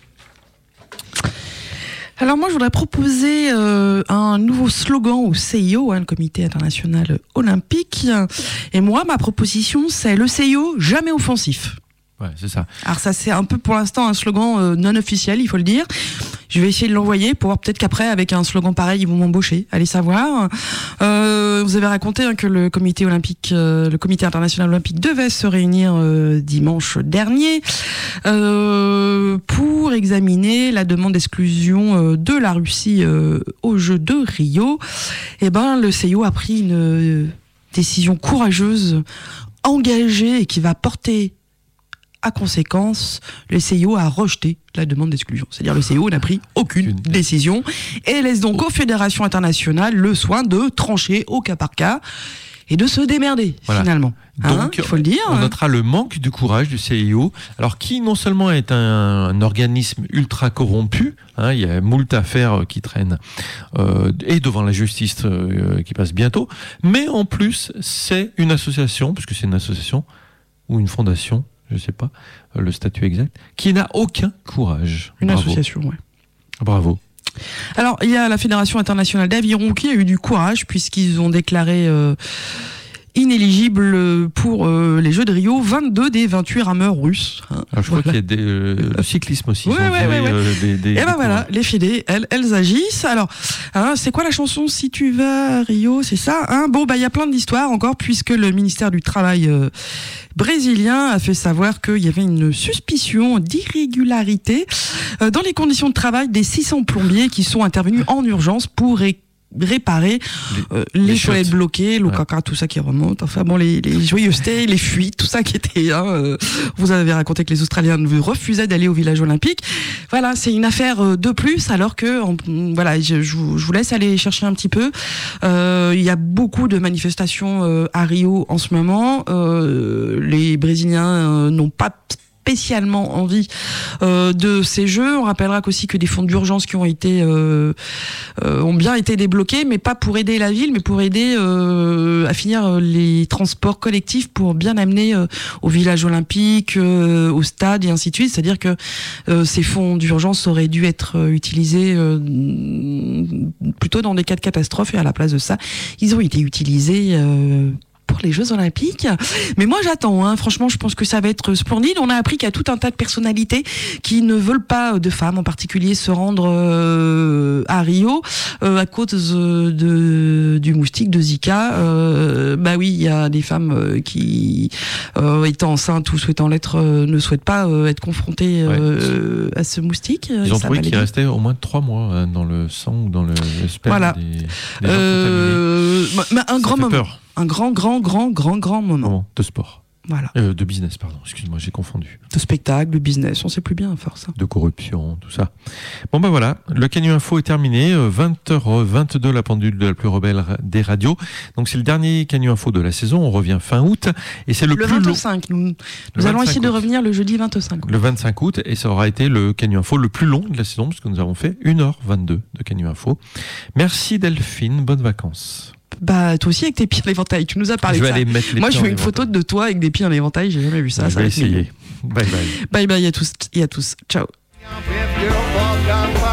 Alors moi, je voudrais proposer un nouveau slogan au CIO, le Comité international olympique. Et moi, ma proposition, c'est le CIO jamais offensif. Ouais, c'est ça. Alors ça, c'est un peu pour l'instant un slogan non officiel, il faut le dire. Je vais essayer de l'envoyer pour voir peut-être qu'après, avec un slogan pareil, ils vont m'embaucher. Allez savoir. Vous avez raconté que le Comité international olympique devait se réunir dimanche dernier pour examiner la demande d'exclusion de la Russie aux Jeux de Rio. Et ben, le CIO a pris une décision courageuse, engagée et qui va porter à conséquence, le CIO a rejeté la demande d'exclusion. C'est-à-dire le CIO n'a pris aucune décision et laisse donc aux fédérations internationales le soin de trancher au cas par cas et de se démerder, finalement. Donc, il faut le dire. On notera le manque de courage du CIO, alors qui non seulement est un organisme ultra corrompu, il y a moult affaires qui traînent et devant la justice qui passe bientôt, mais en plus c'est une association, puisque c'est une association ou une fondation, je ne sais pas le statut exact, qui n'a aucun courage. Une association, ouais. Bravo. Alors, il y a la Fédération internationale d'aviron qui a eu du courage puisqu'ils ont déclaré inéligibles pour les Jeux de Rio 22 des 28 rameurs russes. Alors, je crois qu'il y a le cyclisme aussi. Ouais. Et ben voilà, les fédés, elles agissent. Alors, c'est quoi la chanson Si tu vas à Rio, c'est ça Bon, il y a plein d'histoires encore puisque le ministère du Travail brésilien a fait savoir qu'il y avait une suspicion d'irrégularité dans les conditions de travail des 600 plombiers qui sont intervenus en urgence pour réparer les toilettes bloquées, le caca, tout ça qui remonte, enfin bon, les joyeusetés, les fuites, tout ça qui était vous avez raconté que les Australiens refusaient d'aller au village olympique. Voilà, c'est une affaire de plus, alors que voilà, je vous laisse aller chercher un petit peu. Il y a beaucoup de manifestations à Rio en ce moment. Les Brésiliens n'ont pas spécialement envie de ces jeux. On rappellera qu'aussi que des fonds d'urgence qui ont été ont bien été débloqués, mais pas pour aider la ville, mais pour aider à finir les transports collectifs pour bien amener au village olympique, au stade et ainsi de suite. C'est-à-dire que ces fonds d'urgence auraient dû être utilisés plutôt dans des cas de catastrophe, et à la place de ça, ils ont été utilisés pour les Jeux Olympiques. Mais moi j'attends, hein. Franchement je pense que ça va être splendide. On a appris qu'il y a tout un tas de personnalités qui ne veulent pas, de femmes en particulier, se rendre à Rio à cause du moustique de Zika. Bah oui, il y a des femmes qui, étant enceintes ou souhaitant l'être, ne souhaitent pas être confrontées à ce moustique. Ils ont trouvé qu'il restait au moins 3 mois dans le sang ou dans le sperme. Voilà. Des gens contaminés. Un grand moment. Peur. Un grand moment. De sport. Voilà. De business, pardon. Excuse-moi, j'ai confondu. De spectacle, de business, on sait plus bien à force. De corruption, tout ça. Bon ben voilà, le Canu Info est terminé. 20h22, la pendule de la plus rebelle des radios. Donc c'est le dernier Canu Info de la saison. On revient fin août. Et c'est le plus 25. long. Nous allons essayer de revenir le jeudi 25 août. Le 25 août. Et ça aura été le Canu Info le plus long de la saison, puisque nous avons fait 1h22 de Canu Info. Merci Delphine, bonnes vacances. Bah, toi aussi avec tes pieds en éventail, tu nous as parlé de ça. Moi, je veux une photo de toi avec des pieds en éventail, j'ai jamais vu ça. Je vais essayer. Bye bye. Bye bye à tous et à tous. Ciao.